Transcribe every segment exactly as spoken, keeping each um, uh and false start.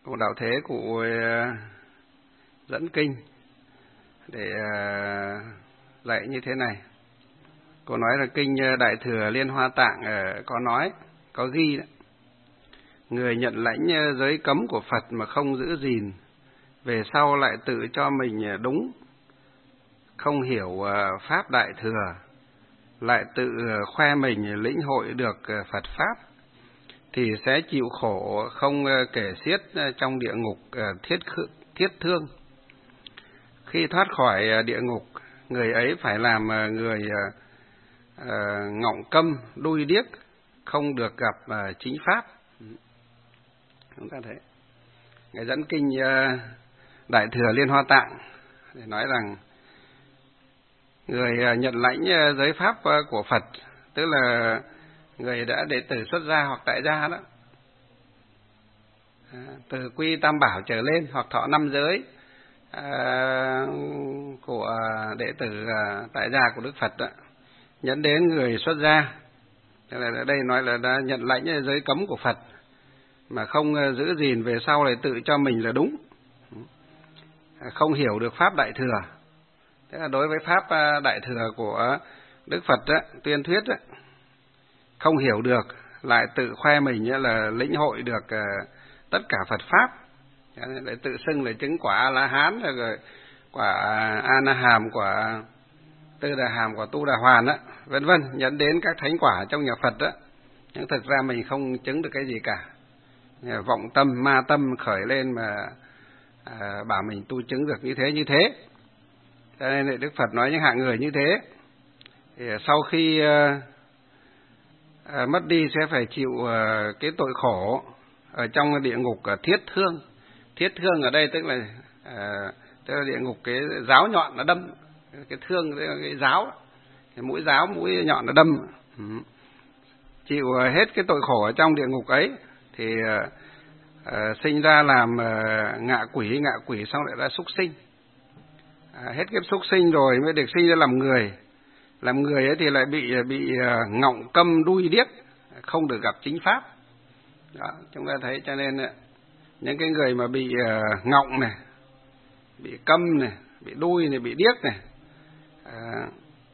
Cụ Đạo Thế cụ dẫn kinh để dạy như thế này. Cô nói là kinh Đại Thừa Liên Hoa Tạng có nói, có ghi đấy. Người nhận lãnh giới cấm của Phật mà không giữ gìn, về sau lại tự cho mình đúng, không hiểu Pháp Đại Thừa, lại tự khoe mình lĩnh hội được Phật Pháp, thì sẽ chịu khổ không kể xiết trong địa ngục thiết, thiết thương. Khi thoát khỏi địa ngục, người ấy phải làm người uh, ngọng câm, đuôi điếc, không được gặp uh, chính Pháp. Chúng ta thấy Ngài dẫn kinh uh, Đại Thừa Liên Hoa Tạng để nói rằng người uh, nhận lãnh uh, giới Pháp uh, của Phật, tức là người đã đệ tử xuất gia hoặc tại gia đó, à, từ quy tam bảo trở lên hoặc thọ năm giới à, của đệ tử à, tại gia của Đức Phật đó, nhẫn đến người xuất gia, tức là ở đây nói là đã nhận lãnh giới cấm của Phật mà không giữ gìn, về sau lại tự cho mình là đúng, không hiểu được Pháp Đại Thừa. Thế là đối với Pháp Đại Thừa của Đức Phật đó, tuyên thuyết đó, không hiểu được, lại tự khoe mình là lĩnh hội được tất cả Phật Pháp, lại tự xưng là chứng quả A-la-hán, rồi quả A-na-hàm, quả Tư Đà Hàm, quả Tu Đà Hoàn đó, vân vân, dẫn đến các thánh quả trong nhà Phật đó. Nhưng thực ra mình không chứng được cái gì cả. Vọng tâm, ma tâm khởi lên mà à, bảo mình tu chứng được như thế như thế. Cho nên Đức Phật nói những hạng người như thế thì sau khi à, à, mất đi sẽ phải chịu à, cái tội khổ ở trong địa ngục à, thiết thương. Thiết thương ở đây tức là à, tức là địa ngục cái giáo nhọn nó đâm, cái thương cái giáo, cái mũi giáo mũi nhọn nó đâm. Ừ. Chịu hết cái tội khổ ở trong địa ngục ấy thì à, à, sinh ra làm à, ngạ quỷ, ngạ quỷ xong lại ra súc sinh. À, hết kiếp súc sinh rồi mới được sinh ra làm người. Làm người ấy thì lại bị bị ngọng câm đuôi điếc, không được gặp chính Pháp. Đó, chúng ta thấy cho nên những cái người mà bị uh, ngọng này, bị câm này, bị đuôi này, bị điếc này, uh,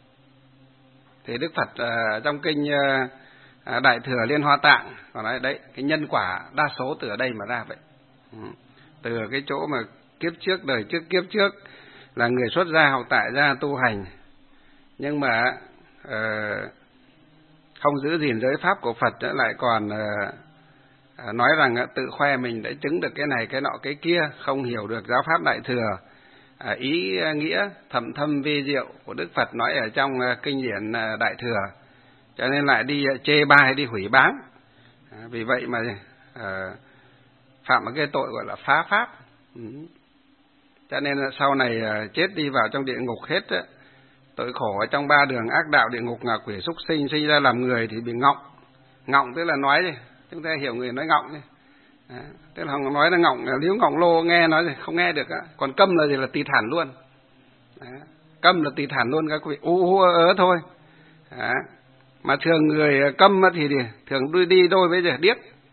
thì Đức Phật uh, trong kinh uh, Đại Thừa Liên Hoa Tạng còn nói đấy, cái nhân quả đa số từ ở đây mà ra vậy. Ừ. Từ cái chỗ mà kiếp trước, đời trước, kiếp trước là người xuất gia hoặc tại gia tu hành, nhưng mà uh, không giữ gìn giới pháp của Phật lại còn uh, nói rằng uh, tự khoe mình đã chứng được cái này cái nọ cái kia, không hiểu được giáo pháp Đại Thừa, uh, ý uh, nghĩa thầm thâm vi diệu của Đức Phật nói ở trong uh, kinh điển uh, Đại Thừa, cho nên lại đi uh, chê bai, đi hủy báng. Uh, vì vậy mà uh, phạm một cái tội gọi là phá pháp. Ừ. Cho nên uh, sau này uh, chết đi vào trong địa ngục hết uh, tội khổ ở trong ba đường ác đạo, địa ngục, ngạ quỷ, súc sinh, sinh ra làm người thì bị ngọng. Ngọng tức là nói đi, chúng ta hiểu người nói ngọng đi. À, tức là nói là ngọng, nếu ngọng lô nghe nói thì không nghe được á. Còn câm là gì, là tỳ thản luôn. À, câm là tỳ thản luôn, các quý vị u u ớ thôi. À, mà thường người câm thì thường đi đi đôi với điếc.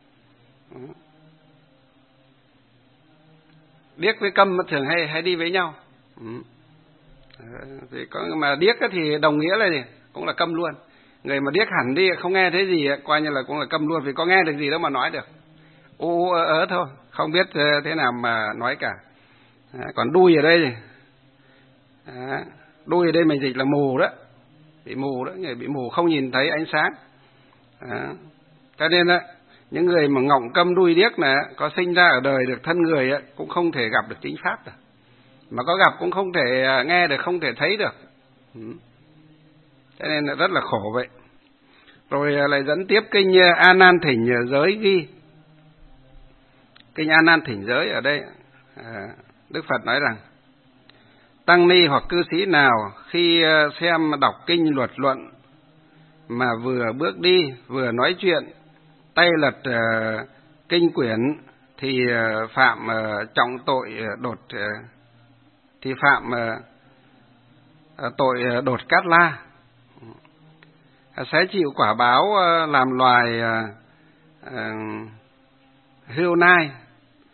Điếc với câm thường hay hay đi với nhau. Ừ. Thì có, mà điếc thì đồng nghĩa là gì? Cũng là câm luôn. Người mà điếc hẳn đi không nghe thấy gì coi như là cũng là câm luôn, vì có nghe được gì đâu mà nói được. U ớ, ớ thôi, không biết thế nào mà nói cả. À, còn đuôi ở đây thì à, đuôi ở đây mình dịch là mù đó, bị mù đó, người bị mù không nhìn thấy ánh sáng. À, cho nên đó, những người mà ngọng câm đuôi điếc này có sinh ra ở đời được thân người ấy, cũng không thể gặp được chính pháp được. Mà có gặp cũng không thể nghe được, không thể thấy được. Ừ. Cho nên là rất là khổ vậy. Rồi lại dẫn tiếp kinh A Nan Thỉnh Giới ghi. Kinh A Nan Thỉnh Giới ở đây à, Đức Phật nói rằng tăng ni hoặc cư sĩ nào khi xem đọc kinh luật luận mà vừa bước đi vừa nói chuyện, tay lật uh, kinh quyển thì uh, phạm uh, trọng tội uh, đột uh, thì phạm uh, tội uh, đột cát la, uh, sẽ chịu quả báo uh, làm loài uh, uh, hươu nai,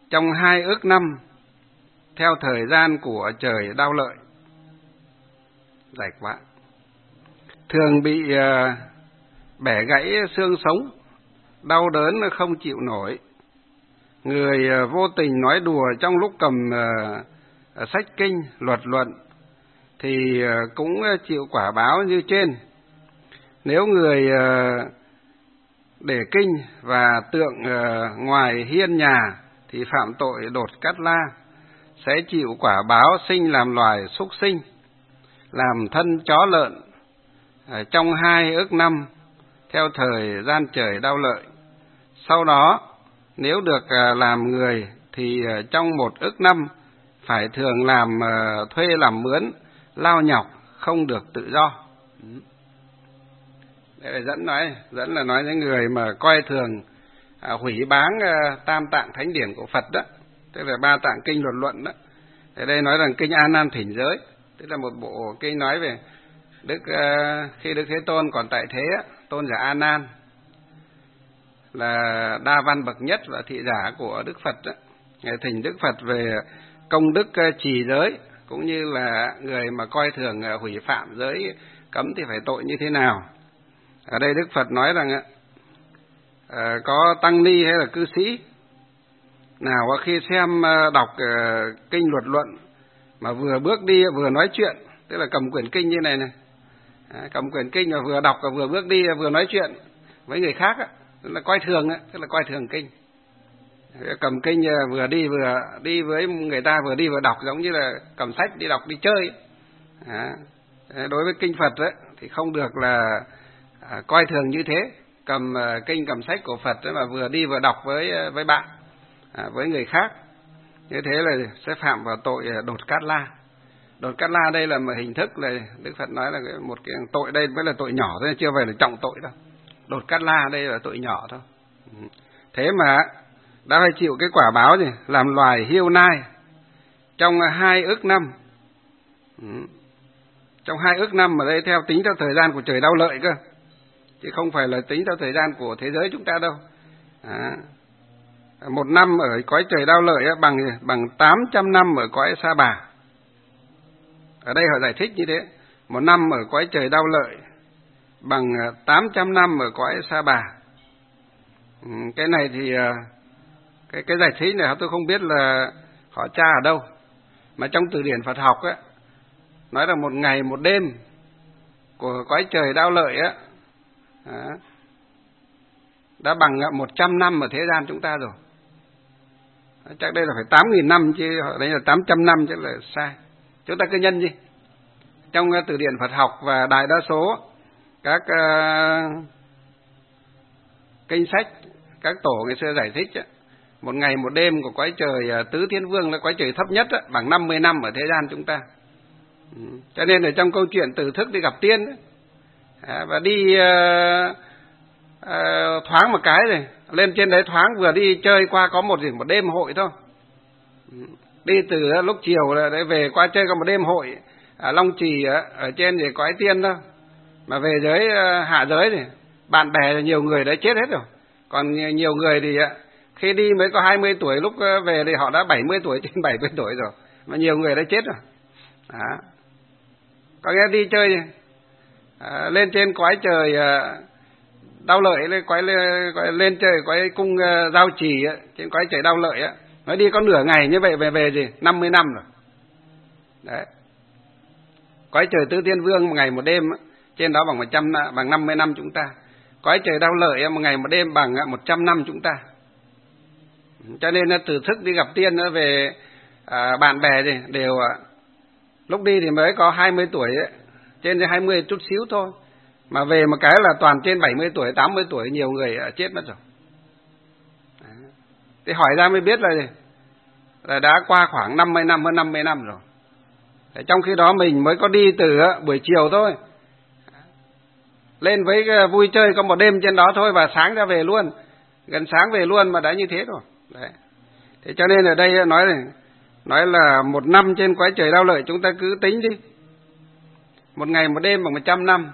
trong hai ức năm theo thời gian của trời đao lợi. Dài quá. Thường bị uh, bẻ gãy xương sống, đau đớn không chịu nổi. Người uh, vô tình nói đùa trong lúc cầm uh, sách kinh, luật luận thì uh, cũng chịu quả báo như trên. Nếu người uh, để kinh và tượng uh, ngoài hiên nhà thì phạm tội đột cát la, sẽ chịu quả báo sinh làm loài súc sinh, làm thân chó lợn trong hai ức năm theo thời gian trời đao lợi. Sau đó nếu được làm người thì trong một ức năm phải thường làm thuê làm mướn, lao nhọc, không được tự do. Đây là dẫn nói, dẫn là nói những người mà coi thường à, hủy báng à, tam tạng thánh điển của Phật đó, tức là ba tạng kinh luật luận đó. Ở đây nói rằng kinh A Nan Thỉnh Giới, tức là một bộ kinh nói về Đức uh, khi Đức Thế Tôn còn tại thế, tôn giả A Nan là đa văn bậc nhất và thị giả của Đức Phật đó. Ngài thỉnh Đức Phật về công đức uh, trì giới, cũng như là người mà coi thường uh, hủy phạm giới cấm thì phải tội như thế nào. Ở đây Đức Phật nói rằng uh, có tăng ni hay là cư sĩ nào khi xem uh, đọc uh, kinh luật luận mà vừa bước đi vừa nói chuyện, tức là cầm quyển kinh như này này, à, cầm quyển kinh và vừa đọc và vừa bước đi vừa nói chuyện với người khác á, tức là coi thường á, tức là coi thường kinh. Cầm kinh vừa đi vừa đi với người ta, vừa đi vừa đọc, giống như là cầm sách đi đọc đi chơi. À, đối với kinh Phật ấy, thì không được là à, coi thường như thế, cầm uh, kinh cầm sách của Phật ấy mà vừa đi vừa đọc với với bạn, à, với người khác, như thế là sẽ phạm vào tội đột cát la. Đột cát la đây là một hình thức, là Đức Phật nói là một cái tội, đây mới là tội nhỏ thôi, chưa phải là trọng tội đâu. Đột cát la đây là tội nhỏ thôi. Thế mà đã phải chịu cái quả báo gì? Làm loài hiêu nai trong hai ức năm. Trong hai ức năm mà đây theo tính theo thời gian của trời đao lợi cơ, chứ không phải là tính theo thời gian của thế giới chúng ta đâu. À, một năm ở cõi trời đao lợi bằng bằng tám trăm năm ở cõi Sa Bà. Ở đây họ giải thích như thế, một năm ở cõi trời đao lợi bằng tám trăm năm ở cõi Sa Bà. Cái này thì cái cái giải thích này tôi không biết là họ tra ở đâu, mà trong từ điển Phật học á nói là một ngày một đêm của cõi trời đao lợi á đã bằng một trăm năm ở thế gian chúng ta rồi. Chắc đây là phải tám nghìn năm chứ, đây là tám trăm năm chứ là sai. Chúng ta cứ nhân gì? Trong từ điển Phật học và đại đa số các uh, kinh sách, các tổ ngày xưa giải thích, một ngày một đêm của cõi trời Tứ Thiên Vương là cõi trời thấp nhất bằng năm mươi năm ở thế gian chúng ta. Cho nên ở trong câu chuyện Tử Thức đi gặp tiên ấy, và đi uh, uh, thoáng một cái rồi lên trên đấy thoáng, vừa đi chơi qua có một gì một đêm hội thôi. Đi từ lúc chiều là để về qua chơi có một đêm hội ở Long Trì ở trên thì cõi tiên thôi, mà về giới hạ giới thì bạn bè là nhiều người đã chết hết rồi, còn nhiều người thì khi đi mới có hai mươi tuổi, lúc về thì họ đã bảy mươi tuổi, trên bảy mươi tuổi rồi, mà nhiều người đã chết rồi. Đó. Có nghe đi chơi à, lên trên cõi trời à, đao lợi, lên quái lên chơi quái cung uh, giao trì á, trên quái trời đao lợi á, nói đi có nửa ngày như vậy về về gì năm mươi năm rồi. Đấy. Quái trời Tứ Thiên Vương một ngày một đêm á, trên đó bằng một trăm bằng năm mươi năm chúng ta. Quái trời đao lợi á, một ngày một đêm bằng một trăm năm chúng ta. Cho nên là Từ Thức đi gặp tiên á, về à, bạn bè thì đều à, lúc đi thì mới có hai mươi tuổi ấy, trên hai mươi chút xíu thôi. Mà về một cái là toàn trên bảy mươi tuổi, tám mươi tuổi, nhiều người chết mất rồi. Đấy. Thì hỏi ra mới biết là gì? Là đã qua khoảng năm mươi năm, hơn năm mươi năm rồi. Để trong khi đó mình mới có đi từ buổi chiều thôi, lên với vui chơi có một đêm trên đó thôi, và sáng ra về luôn, gần sáng về luôn mà đã như thế rồi. Đấy. Thế cho nên ở đây nói này, nói là một năm trên cõi trời đao lợi chúng ta cứ tính đi, một ngày một đêm bằng một trăm năm,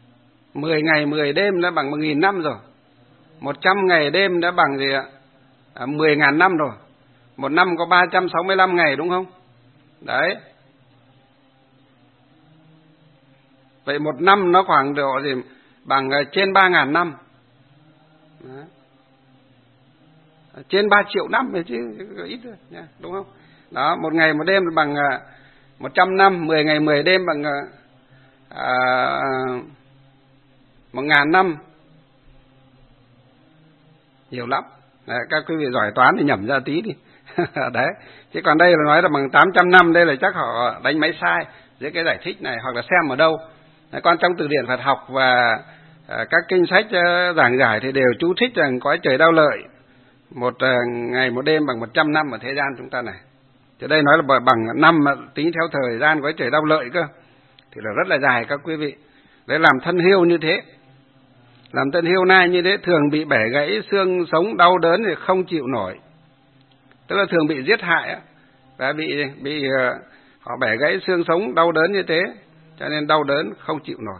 mười ngày mười đêm đã bằng một nghìn năm rồi, một trăm ngày đêm đã bằng gì ạ? à, mười ngàn năm rồi. Một năm có ba trăm sáu mươi lăm ngày đúng không? Đấy. Vậy một năm nó khoảng độ gì bằng trên ba ngàn năm. Đấy. Trên ba triệu năm chứ ít thôi nha, đúng không? Đó, một ngày một đêm bằng một trăm năm, mười ngày mười đêm bằng à, một ngàn năm. Nhiều lắm. Đấy, các quý vị giỏi toán thì nhẩm ra tí đi. Đấy. Chứ còn đây là nói là bằng tám trăm năm, đây là chắc họ đánh máy sai dưới cái giải thích này, hoặc là xem ở đâu. Đấy, còn trong từ điển Phật học và à, các kinh sách à, giảng giải thì đều chú thích rằng cõi trời đau lợi một à, ngày một đêm bằng một trăm năm ở thế gian chúng ta này. Thì đây nói là bằng năm tính theo thời gian cõi trời đau lợi cơ. Thì là rất là dài các quý vị. Đấy, làm thân hiêu như thế, làm thân hiêu nai như thế thường bị bẻ gãy xương sống đau đớn thì không chịu nổi. Tức là thường bị giết hại và bị bị họ bẻ gãy xương sống đau đớn như thế, cho nên đau đớn không chịu nổi.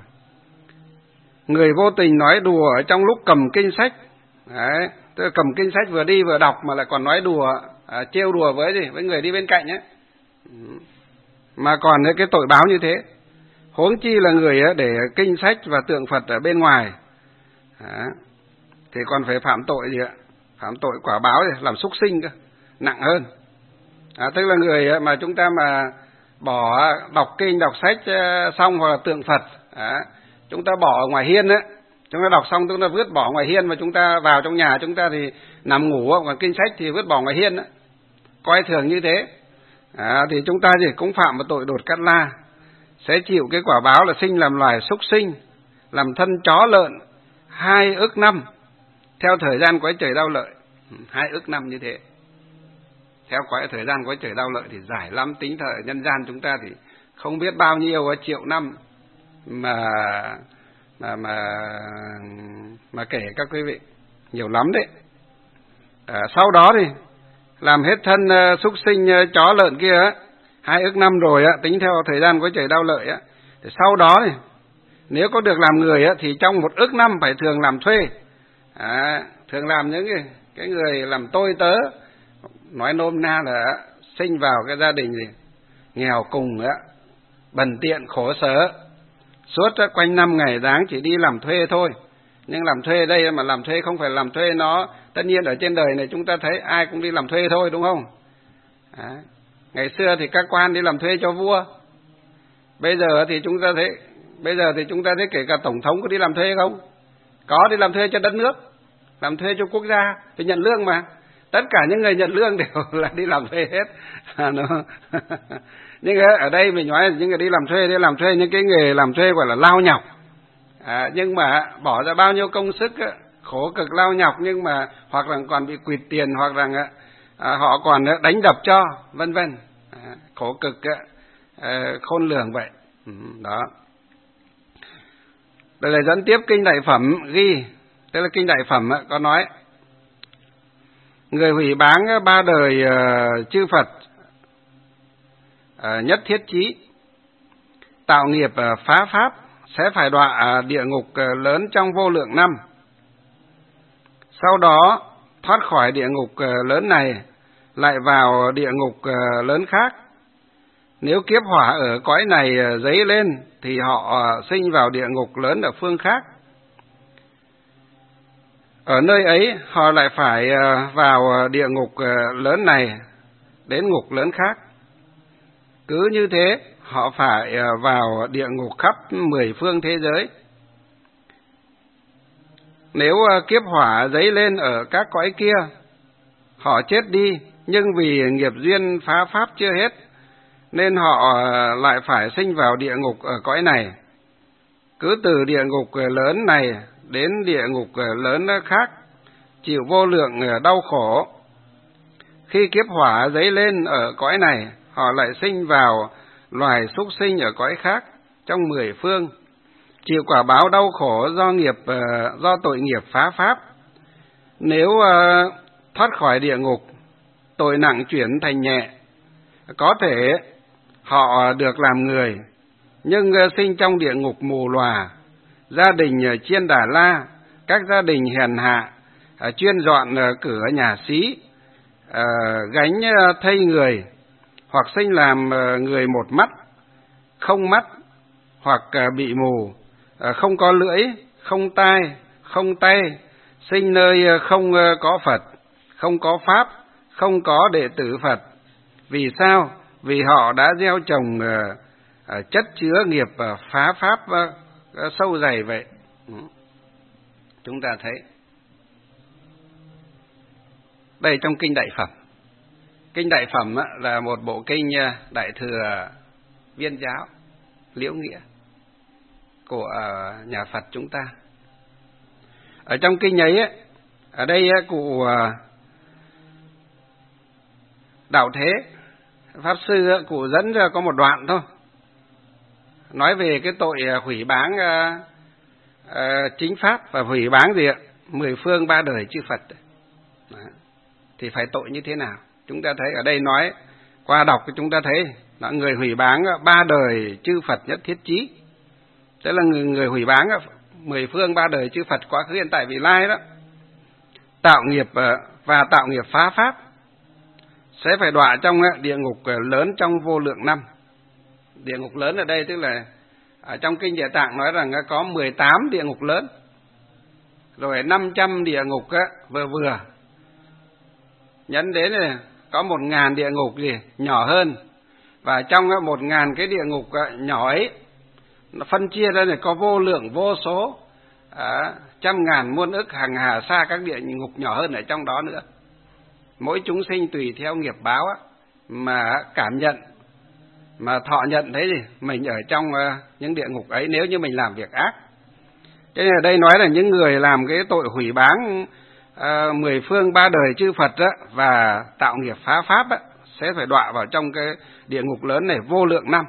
Người vô tình nói đùa ở trong lúc cầm kinh sách. Đấy, tức là cầm kinh sách vừa đi vừa đọc mà lại còn nói đùa, à, trêu đùa với gì với người đi bên cạnh ấy. Mà còn cái tội báo như thế. Huống chi là người để kinh sách và tượng Phật ở bên ngoài. Đó. Thì còn phải phạm tội gì ạ? Phạm tội quả báo thì làm súc sinh cơ, nặng hơn. À, tức là người mà chúng ta mà bỏ đọc kinh đọc sách xong hoặc là tượng Phật, à, chúng ta bỏ ở ngoài hiên á, chúng ta đọc xong chúng ta vứt bỏ ngoài hiên, và chúng ta vào trong nhà chúng ta thì nằm ngủ, còn kinh sách thì vứt bỏ ngoài hiên á, coi thường như thế, à, thì chúng ta thì cũng phạm một tội đột cát la, sẽ chịu cái quả báo là sinh làm loài súc sinh, làm thân chó lợn hai ức năm theo thời gian cõi trời đau lợi. Hai ức năm như thế theo cõi thời gian cõi trời đau lợi thì dài lắm, tính thời nhân gian chúng ta thì không biết bao nhiêu triệu năm mà mà mà mà kể các quý vị, nhiều lắm đấy. À, sau đó thì làm hết thân uh, súc sinh uh, chó lợn kia á, hai ức năm rồi á, tính theo thời gian cõi trời đau lợi á, thì sau đó thì nếu có được làm người á, thì trong một ức năm phải thường làm thuê, à, thường làm những cái, cái người làm tôi tớ, nói nôm na là sinh vào cái gia đình gì nghèo cùng á, bần tiện khổ sở, suốt quanh năm ngày tháng chỉ đi làm thuê thôi. Nhưng làm thuê đây mà làm thuê không phải làm thuê nó, tất nhiên ở trên đời này chúng ta thấy ai cũng đi làm thuê thôi, đúng không? À, ngày xưa thì các quan đi làm thuê cho vua, bây giờ thì chúng ta thấy bây giờ thì chúng ta thấy kể cả tổng thống có đi làm thuê không? Có, đi làm thuê cho đất nước, làm thuê cho quốc gia, thì nhận lương mà. Tất cả những người nhận lương đều là đi làm thuê hết. À, nó... nhưng ở đây mình nói là những người đi làm thuê, đi làm thuê những cái nghề làm thuê gọi là lao nhọc. À, nhưng mà bỏ ra bao nhiêu công sức, khổ cực lao nhọc, nhưng mà hoặc là còn bị quỵt tiền, hoặc là à, họ còn đánh đập cho, vân vân. À, khổ cực à, khôn lường vậy. Ừ, đó. Đây là dẫn tiếp kinh Đại Phẩm ghi, tức là kinh Đại Phẩm có nói: người hủy báng ba đời uh, chư Phật uh, nhất thiết chí, tạo nghiệp uh, phá pháp, sẽ phải đọa uh, địa ngục uh, lớn trong vô lượng năm. Sau đó thoát khỏi địa ngục uh, lớn này, lại vào địa ngục uh, lớn khác. Nếu kiếp hỏa ở cõi này uh, dấy lên, thì họ uh, sinh vào địa ngục lớn ở phương khác. Ở nơi ấy họ lại phải vào địa ngục lớn này đến ngục lớn khác. Cứ như thế họ phải vào địa ngục khắp mười phương thế giới. Nếu kiếp hỏa dấy lên ở các cõi kia, họ chết đi, nhưng vì nghiệp duyên phá pháp chưa hết, nên họ lại phải sinh vào địa ngục ở cõi này. Cứ từ địa ngục lớn này đến địa ngục lớn khác, chịu vô lượng đau khổ. Khi kiếp hỏa dấy lên ở cõi này, họ lại sinh vào loài súc sinh ở cõi khác trong mười phương, chịu quả báo đau khổ do nghiệp do tội nghiệp phá pháp. Nếu thoát khỏi địa ngục, tội nặng chuyển thành nhẹ, có thể họ được làm người, nhưng sinh trong địa ngục mù lòa, gia đình chiên đà la, các gia đình hèn hạ, à, chuyên dọn à, cửa nhà xí, à, gánh à, thây người, hoặc sinh làm à, người một mắt, không mắt, hoặc à, bị mù, à, không có lưỡi, không tai, không tay, sinh nơi à, không à, có Phật, không có Pháp, không có đệ tử Phật. Vì sao? Vì họ đã gieo trồng à, à, chất chứa nghiệp à, phá Pháp à, à, sâu dày vậy. Chúng ta thấy đây trong Kinh Đại Phẩm. Kinh Đại Phẩm là một bộ kinh Đại Thừa Viên Giáo Liễu Nghĩa của nhà Phật chúng ta. Ở trong kinh ấy, ở đây cụ Đạo Thế Pháp Sư cụ dẫn ra có một đoạn thôi, nói về cái tội hủy báng uh, chính pháp và hủy báng gì ạ, mười phương ba đời chư Phật. Đó. Thì phải tội như thế nào? Chúng ta thấy ở đây nói, qua đọc chúng ta thấy là người hủy báng ba đời chư Phật nhất thiết chí. Tức là người, người hủy báng mười phương ba đời chư Phật quá khứ hiện tại vị lai đó, tạo nghiệp và tạo nghiệp phá pháp, sẽ phải đọa trong địa ngục lớn trong vô lượng năm. Địa ngục lớn ở đây tức là ở trong Kinh Địa Tạng nói rằng có mười tám địa ngục lớn, rồi năm trăm địa ngục vừa vừa, nhấn đến là có một ngàn địa ngục gì nhỏ hơn, và trong một ngàn cái địa ngục nhỏ ấy nó phân chia ra là có vô lượng vô số à, trăm ngàn muôn ức hàng hà sa các địa ngục nhỏ hơn ở trong đó nữa. Mỗi chúng sinh tùy theo nghiệp báo á, mà cảm nhận, mà thọ nhận thấy gì mình ở trong uh, những địa ngục ấy nếu như mình làm việc ác. Thế nên ở đây nói là những người làm cái tội hủy báng uh, mười phương ba đời chư Phật á, và tạo nghiệp phá pháp á, sẽ phải đọa vào trong cái địa ngục lớn này vô lượng năm.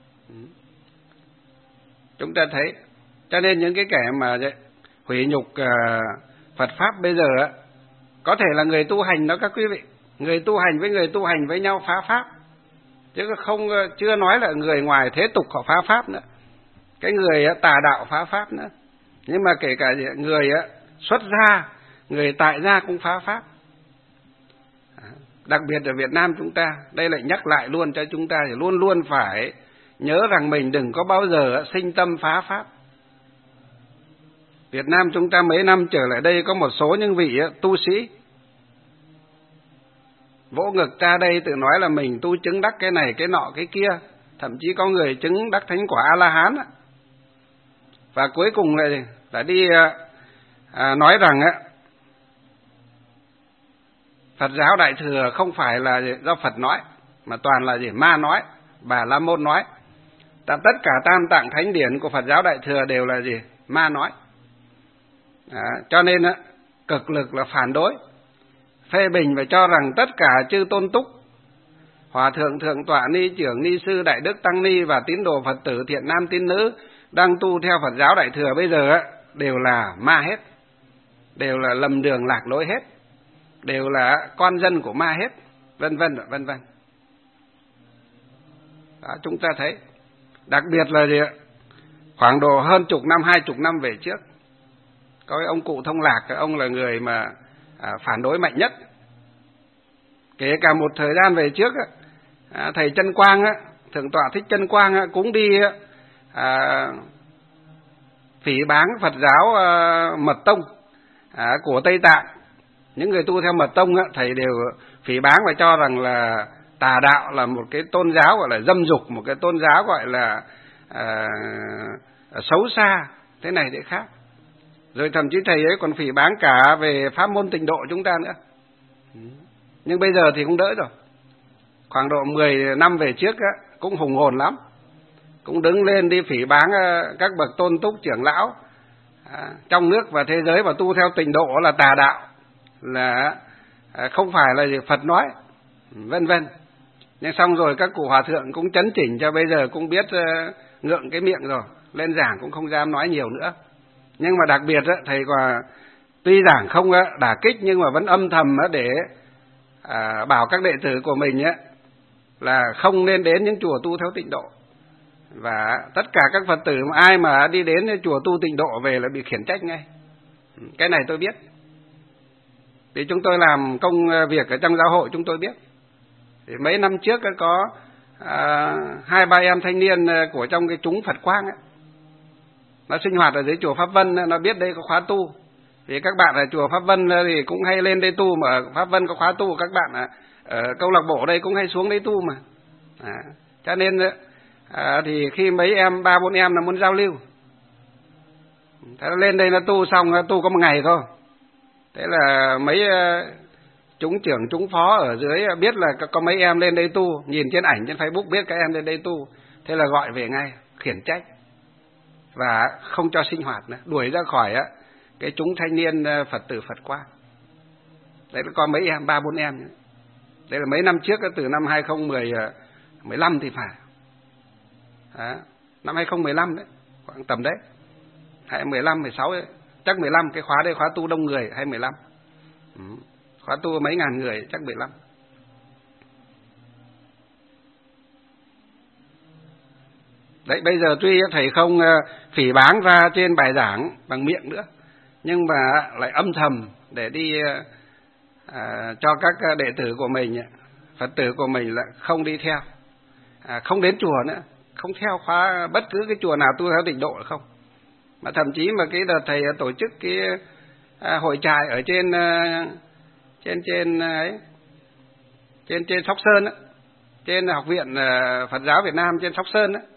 Chúng ta thấy, cho nên những cái kẻ mà hủy nhục uh, Phật pháp bây giờ á, có thể là người tu hành đó các quý vị, người tu hành với người tu hành với nhau phá pháp, chứ không chưa nói là người ngoài thế tục họ phá pháp nữa, cái người tà đạo phá pháp nữa, nhưng mà kể cả người xuất gia, người tại gia cũng phá pháp. Đặc biệt ở Việt Nam chúng ta, đây lại nhắc lại luôn cho chúng ta thì luôn luôn phải nhớ rằng mình đừng có bao giờ sinh tâm phá pháp. Việt Nam chúng ta mấy năm trở lại đây có một số những vị tu sĩ vỗ ngực ra đây tự nói là mình tu chứng đắc cái này cái nọ cái kia, thậm chí có người chứng đắc thánh quả A La Hán, và cuối cùng là đã đi à, nói rằng á, Phật giáo Đại Thừa không phải là do Phật nói, mà toàn là gì ma nói, Bà La Môn nói. Tất cả tam tạng thánh điển của Phật giáo Đại Thừa đều là gì ma nói. À, cho nên á, cực lực là phản đối, phê bình và cho rằng tất cả chư tôn túc, hòa thượng thượng tọa ni trưởng ni sư đại đức tăng ni và tín đồ Phật tử thiện nam tín nữ đang tu theo Phật giáo Đại Thừa bây giờ á, đều là ma hết, đều là lầm đường lạc lối hết, đều là con dân của ma hết, vân vân vân vân. Đó, chúng ta thấy, đặc biệt là gì ạ? Khoảng độ hơn chục năm, hai chục năm về trước, có cái ông cụ Thông Lạc, ông là người mà à, phản đối mạnh nhất. Kể cả một thời gian về trước, à, thầy Chân Quang, á, thượng tọa Thích Chân Quang á, cũng đi à, phỉ báng Phật giáo à, Mật Tông à, của Tây Tạng. Những người tu theo Mật Tông á, thầy đều phỉ báng và cho rằng là tà đạo là một cái tôn giáo gọi là dâm dục, một cái tôn giáo gọi là à, xấu xa, thế này thế khác. Rồi thậm chí thầy ấy còn phỉ báng cả về pháp môn tịnh độ chúng ta nữa. Nhưng bây giờ thì cũng đỡ rồi. Khoảng độ mười năm về trước á, cũng hùng hồn lắm, cũng đứng lên đi phỉ báng các bậc tôn túc trưởng lão à, trong nước và thế giới và tu theo tịnh độ là tà đạo, là à, không phải là gì Phật nói, vân vân. Nhưng xong rồi các cụ hòa thượng cũng chấn chỉnh cho bây giờ cũng biết uh, ngượng cái miệng rồi, lên giảng cũng không dám nói nhiều nữa. Nhưng mà đặc biệt á, thầy còn tuy giảng không á, đả kích nhưng mà vẫn âm thầm á, để à, bảo các đệ tử của mình á, là không nên đến những chùa tu theo tịnh độ. Và tất cả các Phật tử mà ai mà đi đến chùa tu tịnh độ về là bị khiển trách ngay. Cái này tôi biết. Vì chúng tôi làm công việc ở trong giáo hội chúng tôi biết. Thì mấy năm trước có à, hai ba em thanh niên của trong cái chúng Phật Quang ấy, nó sinh hoạt ở dưới chùa Pháp Vân, nó biết đây có khóa tu. Vì các bạn ở chùa Pháp Vân thì cũng hay lên đây tu, mà ở Pháp Vân có khóa tu, các bạn ở câu lạc bộ đây cũng hay xuống đây tu mà. À, cho nên à, thì khi mấy em, ba bốn em là muốn giao lưu, thế lên đây nó tu xong, nó tu có một ngày thôi. Thế là mấy chúng trưởng, chúng phó ở dưới biết là có mấy em lên đây tu, nhìn trên ảnh trên Facebook biết các em lên đây tu. Thế là gọi về ngay, khiển trách và không cho sinh hoạt nữa, đuổi ra khỏi á cái chúng thanh niên Phật tử Phật Quang. Đấy là có mấy em, ba bốn em. Đây là mấy năm trước, từ năm hai không một lăm thì phải. Đó, năm hai không một lăm đấy, khoảng tầm đấy. Hay mười lăm, mười sáu ấy. Chắc mười lăm, cái khóa đây khóa tu đông người, hay mười lăm. Ừ. Khóa tu mấy ngàn người, chắc mười lăm. Đấy, bây giờ tuy thầy không phỉ báng ra trên bài giảng bằng miệng nữa, nhưng mà lại âm thầm để đi à, cho các đệ tử của mình, Phật tử của mình là không đi theo, à, không đến chùa nữa, không theo khóa bất cứ cái chùa nào tu theo tịnh độ không. Mà thậm chí mà cái đợt thầy tổ chức cái à, hội trại ở trên trên trên ấy, trên trên Sóc Sơn á, trên Học viện Phật giáo Việt Nam trên Sóc Sơn á,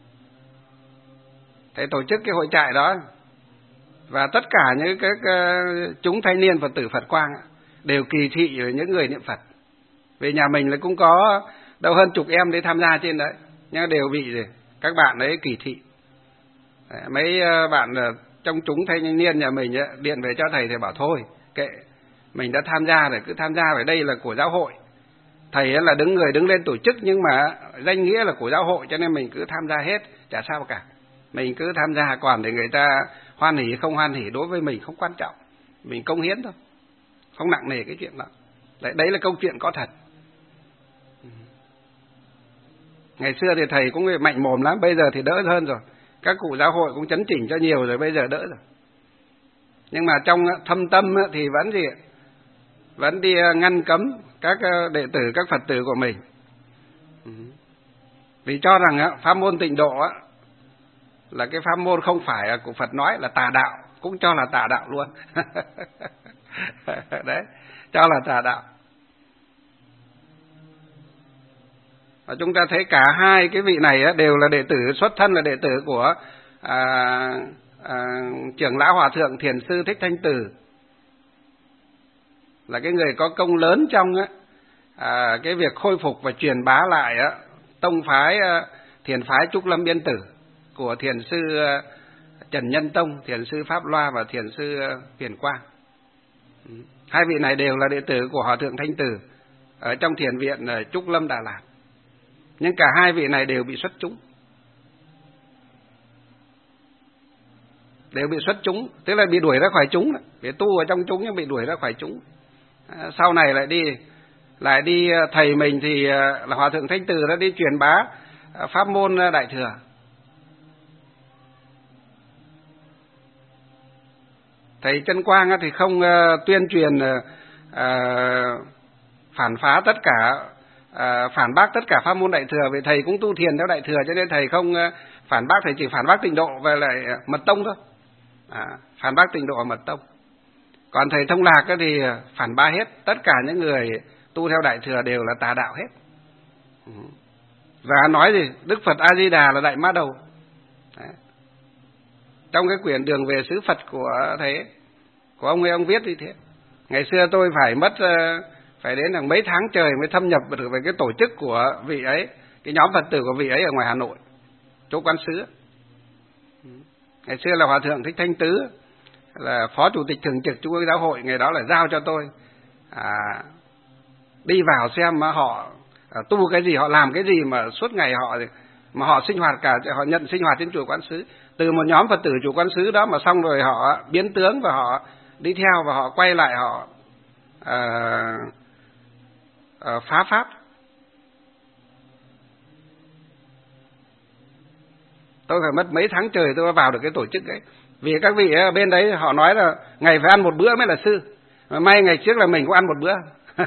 thầy tổ chức cái hội trại đó, và tất cả những cái, cái chúng thanh niên Phật tử Phật Quang đều kỳ thị những người niệm Phật. Vì nhà mình là cũng có đâu hơn chục em để tham gia trên đấy, nhưng đều bị gì các bạn ấy kỳ thị. Đấy, mấy bạn trong chúng thanh niên nhà mình ấy, điện về cho thầy, thầy bảo thôi kệ, mình đã tham gia rồi, cứ tham gia, ở đây là của giáo hội. Thầy là đứng người đứng lên tổ chức, nhưng mà danh nghĩa là của giáo hội, cho nên mình cứ tham gia hết, chả sao cả. Mình cứ tham gia, còn để người ta hoan hỉ không hoan hỉ đối với mình không quan trọng, mình cống hiến thôi, không nặng nề cái chuyện đó. Đấy, đấy là câu chuyện có thật. Ngày xưa thì thầy cũng mạnh mồm lắm, bây giờ thì đỡ hơn rồi. Các cụ giáo hội cũng chấn chỉnh cho nhiều rồi, bây giờ đỡ rồi. Nhưng mà trong thâm tâm thì vẫn gì, vẫn đi ngăn cấm các đệ tử, các Phật tử của mình. Vì cho rằng pháp môn tịnh độ là cái pháp môn không phải của Phật nói là tà đạo, cũng cho là tà đạo luôn. Đấy, cho là tà đạo. Và chúng ta thấy cả hai cái vị này đều là đệ tử, xuất thân là đệ tử của à, à, trưởng lão Hòa thượng Thiền sư Thích Thanh Từ, là cái người có công lớn trong à, cái việc khôi phục và truyền bá lại á, tông phái à, thiền phái Trúc Lâm Yên Tử của thiền sư à, Trần Nhân Tông, thiền sư Pháp Loa và thiền sư à, Huyền Quang. Hai vị này đều là đệ tử của Hòa thượng Thanh Từ ở trong thiền viện à, Trúc Lâm Đà Lạt. Nhưng cả hai vị này đều bị xuất chúng, đều bị xuất chúng, tức là bị đuổi ra khỏi chúng, bị tu ở trong chúng nhưng bị đuổi ra khỏi chúng. À, sau này lại đi lại đi thầy mình thì là Hòa thượng Thanh Từ đã đi truyền bá pháp môn Đại Thừa. Thầy Chân Quang thì không tuyên truyền phản phá tất cả, À, phản bác tất cả pháp môn Đại Thừa, vì thầy cũng tu thiền theo Đại Thừa, cho nên thầy không uh, phản bác, thầy chỉ phản bác tịnh độ và lại uh, mật tông thôi. À, phản bác tịnh độ và mật tông. Còn thầy Thông Lạc thì phản bác hết, tất cả những người tu theo Đại Thừa đều là tà đạo hết. Ừ. Và nói gì Đức Phật A Di Đà là đại ma đầu. Đấy. Trong cái quyển Đường về xứ Phật của thầy của ông ấy, ông viết như thế. Ngày xưa tôi phải mất uh, phải đến là mấy tháng trời mới thâm nhập được về cái tổ chức của vị ấy, cái nhóm Phật tử của vị ấy ở ngoài Hà Nội, chỗ Quán Sứ. Ngày xưa là Hòa thượng Thích Thanh Tứ, là phó chủ tịch thường trực Trung ương Giáo hội, ngày đó là giao cho tôi à, đi vào xem mà họ à, tu cái gì, họ làm cái gì mà suốt ngày họ mà họ sinh hoạt cả, họ nhận sinh hoạt trên chùa Quán Sứ. Từ một nhóm Phật tử chùa Quán Sứ đó mà xong rồi họ biến tướng và họ đi theo và họ quay lại họ à, à, phá pháp. Tôi phải mất mấy tháng trời tôi vào được cái tổ chức ấy. Vì các vị ở bên đấy họ nói là ngày phải ăn một bữa mới là sư. Mà may ngày trước là mình cũng ăn một bữa.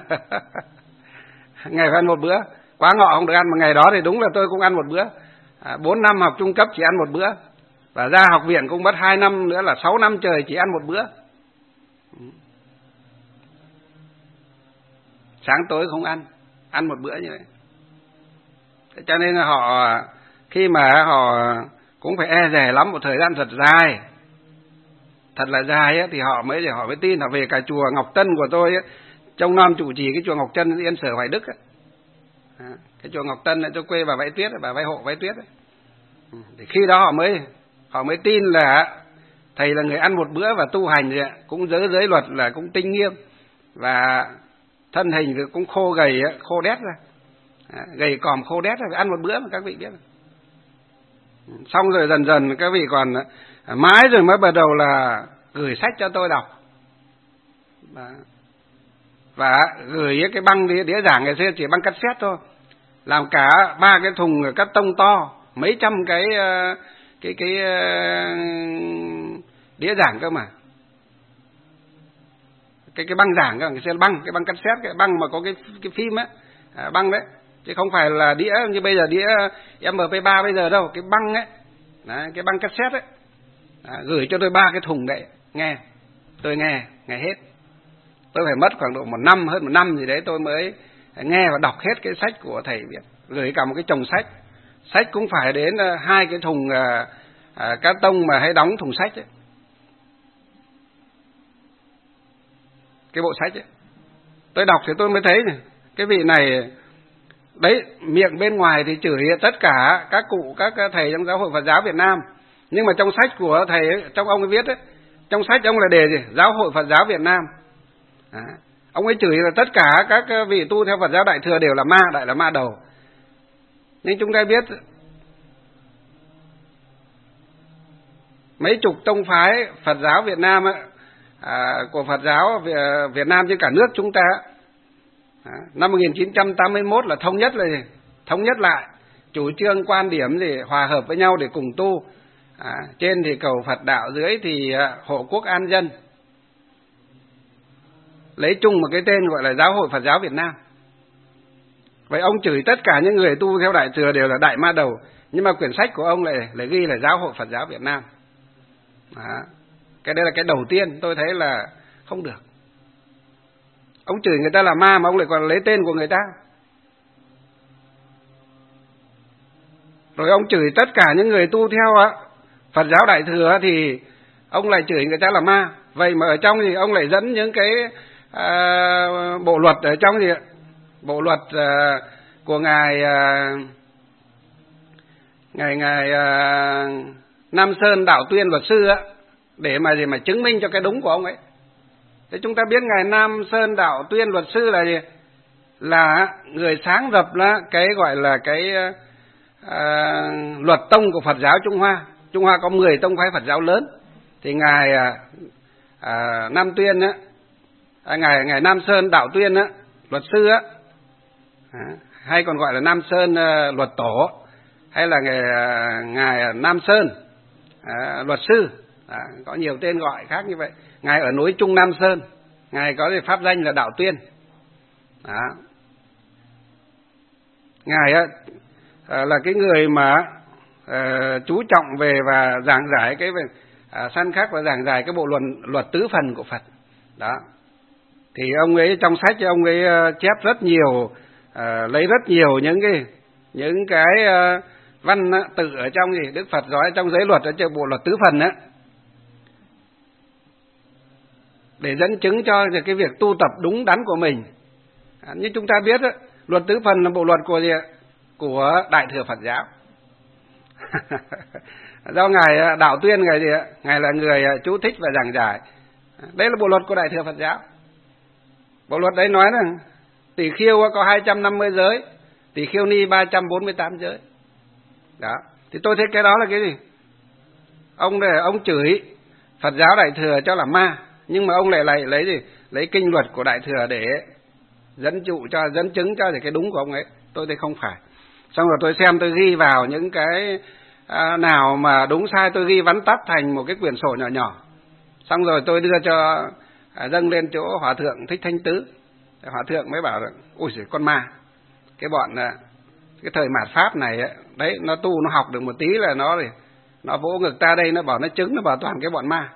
Ngày phải ăn một bữa, quá ngọ không được ăn, mà ngày đó thì đúng là tôi cũng ăn một bữa. À, bốn năm học trung cấp chỉ ăn một bữa, và ra học viện cũng mất hai năm nữa là sáu năm trời chỉ ăn một bữa. Sáng tối không ăn, ăn một bữa như vậy. Cho nên là họ khi mà họ cũng phải e dè lắm một thời gian thật dài, thật là dài ấy, thì họ mới họ mới tin. Họ về cả chùa Ngọc Tân của tôi ấy, trông nom trụ trì cái chùa Ngọc Tân Yên Sở Hoài Đức ấy. À, cái chùa Ngọc Tân là cho quê bà Vãi Tuyết, bà Vãi Hộ Vãi Tuyết ấy. Thì khi đó họ mới họ mới tin là thầy là người ăn một bữa và tu hành gì, cũng giới giới luật là cũng tinh nghiêm, và thân hình thì cũng khô gầy, khô đét ra, à, gầy còm khô đét ra, phải ăn một bữa mà các vị biết. Xong rồi dần dần các vị còn mãi rồi mới bắt đầu là gửi sách cho tôi đọc, và, và gửi cái băng đĩa, đĩa giảng ngày xưa chỉ băng cassette thôi, làm cả ba cái thùng cắt tông to, mấy trăm cái cái cái đĩa giảng cơ mà, cái cái băng giảng cơ, ngày xưa băng cái băng cassette, cái băng mà có cái cái phim á, à, băng đấy, chứ không phải là đĩa như bây giờ đĩa em pê ba bây giờ đâu, cái băng ấy, đấy, cái băng cassette ấy, à, gửi cho tôi ba cái thùng đấy, nghe, tôi nghe nghe hết, tôi phải mất khoảng độ một năm, hơn một năm gì đấy tôi mới nghe và đọc hết cái sách của thầy biết, gửi cả một cái chồng sách, sách cũng phải đến hai cái thùng à, à, cát tông mà hay đóng thùng sách ấy, cái bộ sách ấy, tôi đọc thì tôi mới thấy này, cái vị này đấy, miệng bên ngoài thì chửi tất cả các cụ, các thầy trong giáo hội Phật giáo Việt Nam, nhưng mà trong sách của thầy ấy, trong ông ấy viết ấy, trong sách ông là đề gì? Giáo hội Phật giáo Việt Nam. À, ông ấy chửi là tất cả các vị tu theo Phật giáo Đại Thừa đều là ma, đại là ma đầu. Nhưng chúng ta biết mấy chục tông phái Phật giáo Việt Nam ấy, à, của Phật giáo Việt Nam trên cả nước chúng ta, à, năm một nghìn chín trăm tám mươi mốt là thống nhất là gì? Thống nhất lại chủ trương quan điểm gì hòa hợp với nhau để cùng tu, à, trên thì cầu Phật đạo, dưới thì à, hộ quốc an dân, lấy chung một cái tên gọi là Giáo hội Phật giáo Việt Nam. Vậy ông chửi tất cả những người tu theo Đại Thừa đều là đại ma đầu, nhưng mà quyển sách của ông lại lại ghi là Giáo hội Phật giáo Việt Nam. Đó. Cái đây là cái đầu tiên tôi thấy là không được. Ông chửi người ta là ma mà ông lại còn lấy tên của người ta. Rồi ông chửi tất cả những người tu theo Phật giáo Đại Thừa thì ông lại chửi người ta là ma. Vậy mà ở trong thì ông lại dẫn những cái à, bộ luật ở trong gì ạ? Bộ luật à, của ngài à, ngài ngài à, Nam Sơn Đạo Tuyên luật sư á, để mà gì mà chứng minh cho cái đúng của ông ấy. Thế chúng ta biết ngài Nam Sơn Đạo Tuyên luật sư là gì? Là người sáng lập là cái gọi là cái à, luật tông của Phật giáo Trung Hoa. Trung Hoa có mười tông phái Phật giáo lớn, thì ngài à, à, Nam Tuyên á, à, ngài ngài Nam Sơn Đạo Tuyên á, luật sư á, à, hay còn gọi là Nam Sơn à, luật tổ, hay là ngài, à, ngài Nam Sơn à, luật sư, à, có nhiều tên gọi khác như vậy. Ngài ở núi Trung Nam Sơn, ngài có pháp danh là Đạo Tuyên. Đó. Ngài á, à, là cái người mà à, chú trọng về và giảng giải cái về à, săn khắc và giảng giải cái bộ luật luật tứ phần của Phật. Đó. Thì ông ấy trong sách ông ấy chép rất nhiều, à, lấy rất nhiều những cái những cái uh, văn tự ở trong gì Đức Phật nói trong giới luật ở trong bộ luật tứ phần á, để dẫn chứng cho cái việc tu tập đúng đắn của mình. À, như chúng ta biết á, luật tứ phần là bộ luật của gì ạ? Của Đại Thừa Phật giáo. Do ngài Đạo Tuyên ngài gì ạ? Ngài là người chú thích và giảng giải. Đấy là bộ luật của Đại Thừa Phật giáo. Bộ luật đấy nói là Tỷ Khiêu có hai trăm năm mươi giới, Tỷ Khiêu Ni ba trăm bốn mươi tám giới. Đó. Thì tôi thấy cái đó là cái gì? Ông này ông chửi Phật giáo Đại Thừa cho là ma, nhưng mà ông lại lại lấy gì? Lấy kinh luật của Đại Thừa để dẫn dụ cho, dẫn chứng cho cái đúng của ông ấy. Tôi thấy không phải. Xong rồi tôi xem, tôi ghi vào những cái à, nào mà đúng sai tôi ghi vắn tắt thành một cái quyển sổ nhỏ nhỏ. Xong rồi tôi đưa cho à, dâng lên chỗ Hòa Thượng Thích Thanh Tứ. Hòa Thượng mới bảo rằng ôi giời, con ma, cái bọn cái thời mạt Pháp này ấy, đấy, nó tu nó học được một tí là nó nó vỗ ngực ta đây, nó bảo nó chứng, nó bảo toàn cái bọn ma.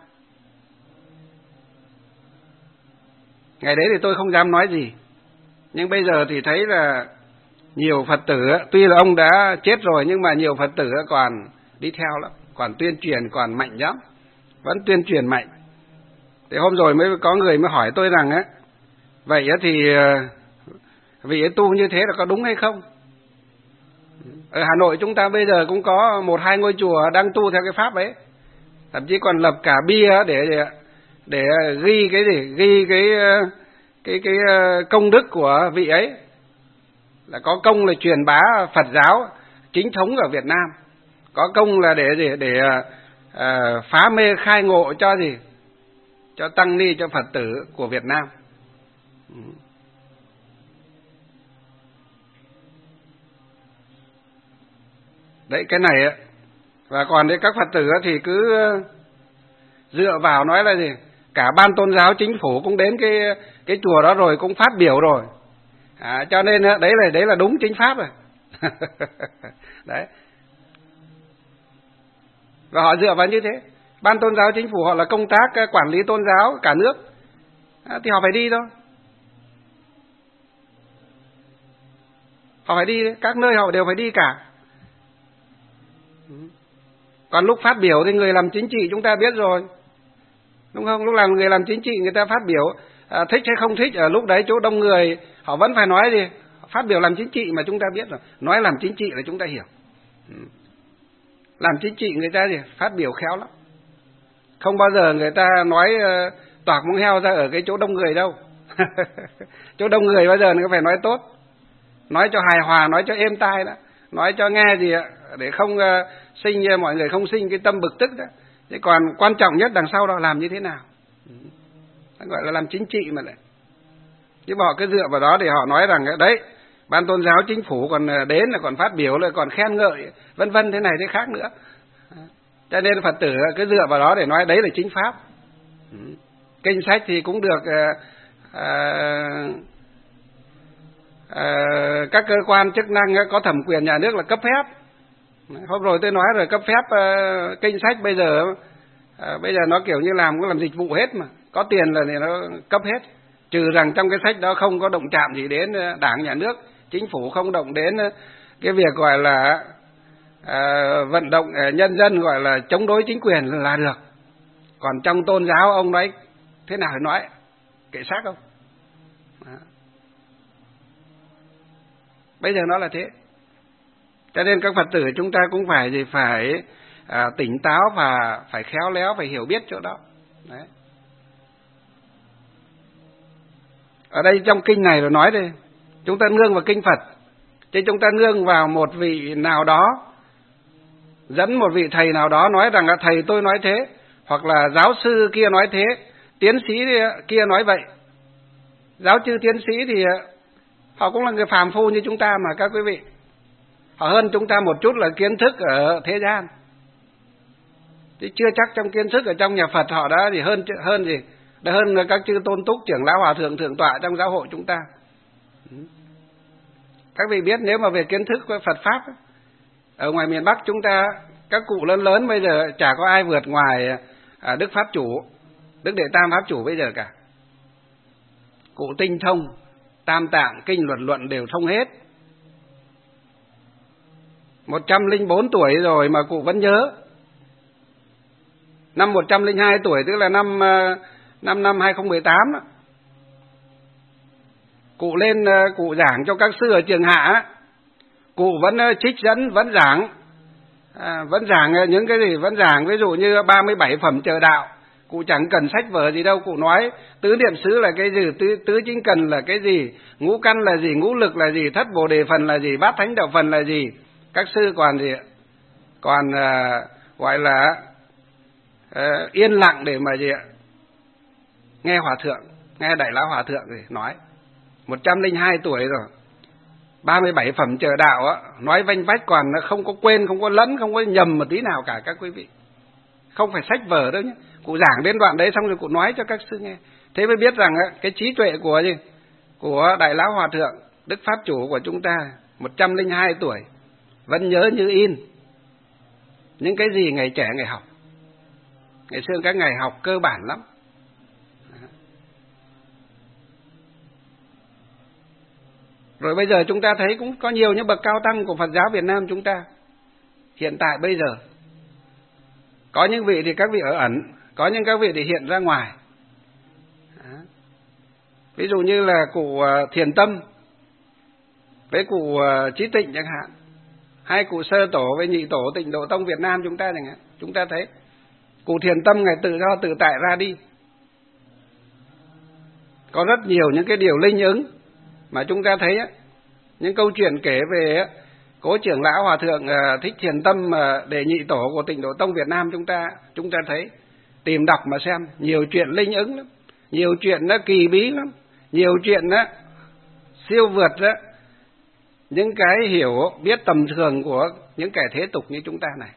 Ngày đấy thì tôi không dám nói gì, nhưng bây giờ thì thấy là nhiều Phật tử, tuy là ông đã chết rồi nhưng mà nhiều Phật tử còn đi theo lắm, còn tuyên truyền còn mạnh lắm, vẫn tuyên truyền mạnh. Thì hôm rồi mới có người mới hỏi tôi rằng á, vậy thì vị ấy tu như thế là có đúng hay không? Ở Hà Nội chúng ta bây giờ cũng có một hai ngôi chùa đang tu theo cái pháp ấy, thậm chí còn lập cả bia để để, để ghi cái gì, ghi cái cái cái công đức của vị ấy, là có công là truyền bá Phật giáo chính thống ở Việt Nam, có công là để để để uh, phá mê khai ngộ cho gì, cho tăng ni, cho Phật tử của Việt Nam. Đấy, cái này ấy. Và còn đấy, các Phật tử thì cứ dựa vào nói là gì, cả ban tôn giáo chính phủ cũng đến cái cái chùa đó rồi, cũng phát biểu rồi, à, cho nên đấy là đấy là đúng chính pháp rồi. Đấy, và họ dựa vào như thế. Ban tôn giáo chính phủ họ là công tác quản lý tôn giáo cả nước, à, thì họ phải đi thôi, họ phải đi, các nơi họ đều phải đi cả. Còn lúc phát biểu thì người làm chính trị chúng ta biết rồi, đúng không? Lúc làm người làm chính trị người ta phát biểu, à, thích hay không thích, ở lúc đấy chỗ đông người họ vẫn phải nói gì, phát biểu làm chính trị mà chúng ta biết rồi, nói làm chính trị là chúng ta hiểu. Làm chính trị người ta gì, phát biểu khéo lắm, không bao giờ người ta nói uh, toạc mông heo ra ở cái chỗ đông người đâu. Chỗ đông người bao giờ nó phải nói tốt, nói cho hài hòa, nói cho êm tai đó, nói cho nghe gì ạ, để không uh, sinh mọi người không sinh cái tâm bực tức đó. Thế còn quan trọng nhất đằng sau đó làm như thế nào, gọi là làm chính trị mà lại. Nhưng mà họ cứ dựa vào đó để họ nói rằng đấy, ban tôn giáo chính phủ còn đến là còn phát biểu, là còn khen ngợi, vân vân thế này thế khác nữa. Cho nên Phật tử cứ dựa vào đó để nói đấy là chính pháp. Kinh sách thì cũng được uh, uh, uh, các cơ quan chức năng có thẩm quyền nhà nước là cấp phép. Hôm rồi tôi nói rồi, cấp phép uh, kinh sách bây giờ uh, bây giờ nó kiểu như làm cũng làm dịch vụ hết mà, có tiền là thì nó cấp hết, trừ rằng trong cái sách đó không có động chạm gì đến Đảng, Nhà nước, chính phủ, không động đến cái việc gọi là à, vận động nhân dân, gọi là chống đối chính quyền là được. Còn trong tôn giáo ông nói thế nào thì nói, kệ xác không. Đó. Bây giờ nó là thế. Cho nên các Phật tử chúng ta cũng phải gì phải à, tỉnh táo và phải khéo léo, phải hiểu biết chỗ đó. Đấy. Ở đây trong kinh này rồi nói đây, chúng ta nương vào kinh Phật, chứ chúng ta nương vào một vị nào đó, dẫn một vị thầy nào đó nói rằng là thầy tôi nói thế, hoặc là giáo sư kia nói thế, tiến sĩ kia nói vậy. Giáo sư tiến sĩ thì họ cũng là người phàm phu như chúng ta mà các quý vị. Họ hơn chúng ta một chút là kiến thức ở thế gian, chứ chưa chắc trong kiến thức ở trong nhà Phật họ đã thì hơn hơn gì, đã hơn các chư tôn túc, trưởng lão, hòa thượng, thượng tọa trong giáo hội chúng ta. Các vị biết nếu mà về kiến thức của Phật pháp ở ngoài miền Bắc chúng ta, các cụ lớn lớn bây giờ chả có ai vượt ngoài à, Đức Pháp Chủ, Đức Đệ Tam Pháp Chủ bây giờ cả. Cụ tinh thông, tam tạng, kinh luật luận đều thông hết. một trăm lẻ bốn tuổi rồi mà cụ vẫn nhớ. Năm một trăm lẻ hai tuổi, tức là năm năm năm hai không một tám đó. Cụ lên cụ giảng cho các sư ở trường Hạ, cụ vẫn trích dẫn, vẫn giảng, à, vẫn giảng những cái gì, vẫn giảng ví dụ như ba mươi bảy phẩm trợ đạo. Cụ chẳng cần sách vở gì đâu, cụ nói tứ niệm xứ là cái gì, tứ, tứ chính cần là cái gì, ngũ căn là gì, ngũ lực là gì, thất bồ đề phần là gì, bát thánh đạo phần là gì. Các sư còn gì, còn à, gọi là à, yên lặng để mà gì ạ, nghe hòa thượng, nghe đại lão hòa thượng thì nói. Một trăm lẻ hai tuổi rồi, ba mươi bảy phẩm trợ đạo á, nói vanh vách, còn không có quên, không có lẫn, không có nhầm một tí nào cả các quý vị. Không phải sách vở đâu nhé. Cụ giảng đến đoạn đấy xong rồi cụ nói cho các sư nghe. Thế mới biết rằng cái trí tuệ của gì? Của Đại Lão Hòa Thượng, Đức Pháp Chủ của chúng ta, một trăm lẻ hai tuổi, vẫn nhớ như in những cái gì ngày trẻ ngày học. Ngày xưa các ngày học cơ bản lắm. Rồi bây giờ chúng ta thấy cũng có nhiều những bậc cao tăng của Phật giáo Việt Nam chúng ta. Hiện tại bây giờ, có những vị thì các vị ở ẩn, có những các vị thì hiện ra ngoài. Đó. Ví dụ như là cụ Thiền Tâm với cụ Trí Tịnh chẳng hạn, hai cụ Sơ Tổ với Nhị Tổ Tịnh Độ Tông Việt Nam chúng ta chẳng hạn. Chúng ta thấy cụ Thiền Tâm ngài tự do tự tại ra đi. Có rất nhiều những cái điều linh ứng mà chúng ta thấy á, những câu chuyện kể về á, Cố trưởng lão Hòa thượng Thích Thiền Tâm để Nhị Tổ của Tịnh Độ Tông Việt Nam chúng ta chúng ta thấy, tìm đọc mà xem, nhiều chuyện linh ứng lắm, nhiều chuyện nó kỳ bí lắm, nhiều chuyện đó siêu vượt đó những cái hiểu biết tầm thường của những kẻ thế tục như chúng ta này.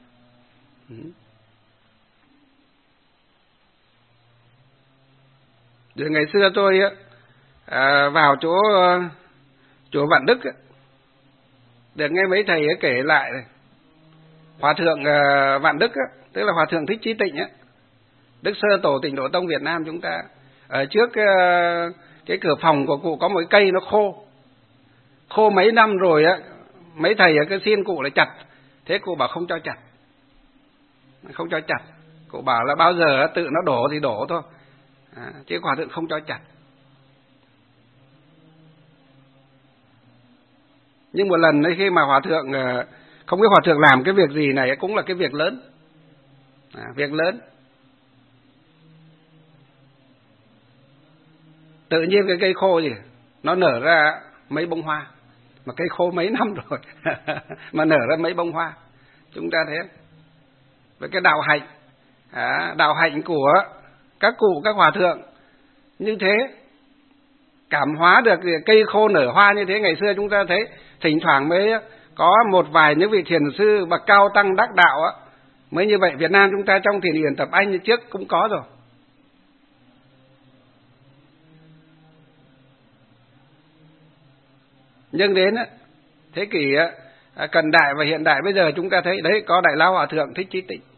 Rồi ngày xưa tôi à, vào chỗ chùa Vạn Đức, được nghe mấy thầy kể lại này, Hòa thượng à, Vạn Đức, tức là Hòa thượng Thích Trí Tịnh, Đức Sơ Tổ Tịnh Độ Tông Việt Nam chúng ta, ở trước cái, cái cửa phòng của cụ có một cái cây nó khô, khô mấy năm rồi á, mấy thầy ở cái xin cụ lại chặt, thế cụ bảo không cho chặt, không cho chặt, cụ bảo là bao giờ tự nó đổ thì đổ thôi, à, chứ Hòa thượng không cho chặt. Nhưng một lần ấy, khi mà Hòa thượng không biết Hòa thượng làm cái việc gì này cũng là cái việc lớn, à, việc lớn. Tự nhiên cái cây khô gì nó nở ra mấy bông hoa, mà cây khô mấy năm rồi mà nở ra mấy bông hoa, chúng ta thấy. Với cái đạo hạnh, à, đạo hạnh của các cụ các hòa thượng như thế, cảm hóa được cây khô nở hoa như thế. Ngày xưa chúng ta thấy thỉnh thoảng mới có một vài những vị thiền sư bậc cao tăng đắc đạo á, mới như vậy. Việt Nam chúng ta trong thiền điển Tập Anh như trước cũng có rồi. Nhưng đến thế kỷ cận đại và hiện đại bây giờ chúng ta thấy đấy, có Đại Lão Hòa thượng Thích Trí Tịnh,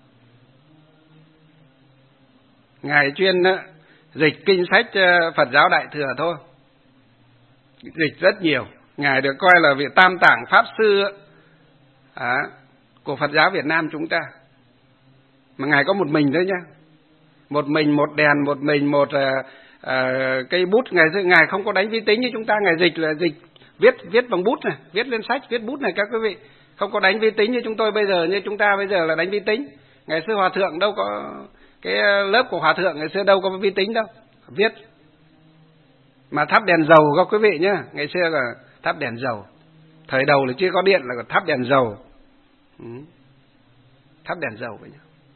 ngài chuyên dịch kinh sách Phật giáo Đại thừa thôi, dịch rất nhiều. Ngài được coi là vị tam tạng pháp sư à, của Phật giáo Việt Nam chúng ta. Mà ngài có một mình thôi nhá, một mình một đèn, một mình một uh, uh, cây bút. Ngài ngài không có đánh vi tính như chúng ta. Ngài dịch là dịch viết viết bằng bút này, viết lên sách, viết bút này các quý vị, không có đánh vi tính như chúng tôi bây giờ, như chúng ta bây giờ là đánh vi tính. Ngày xưa hòa thượng đâu có, cái lớp của hòa thượng ngày xưa đâu có vi tính đâu, viết. Mà thắp đèn dầu các quý vị nhá, ngày xưa là thắp đèn dầu, thời đầu là chưa có điện là còn thắp đèn dầu, ừ. thắp đèn dầu vậy nhá,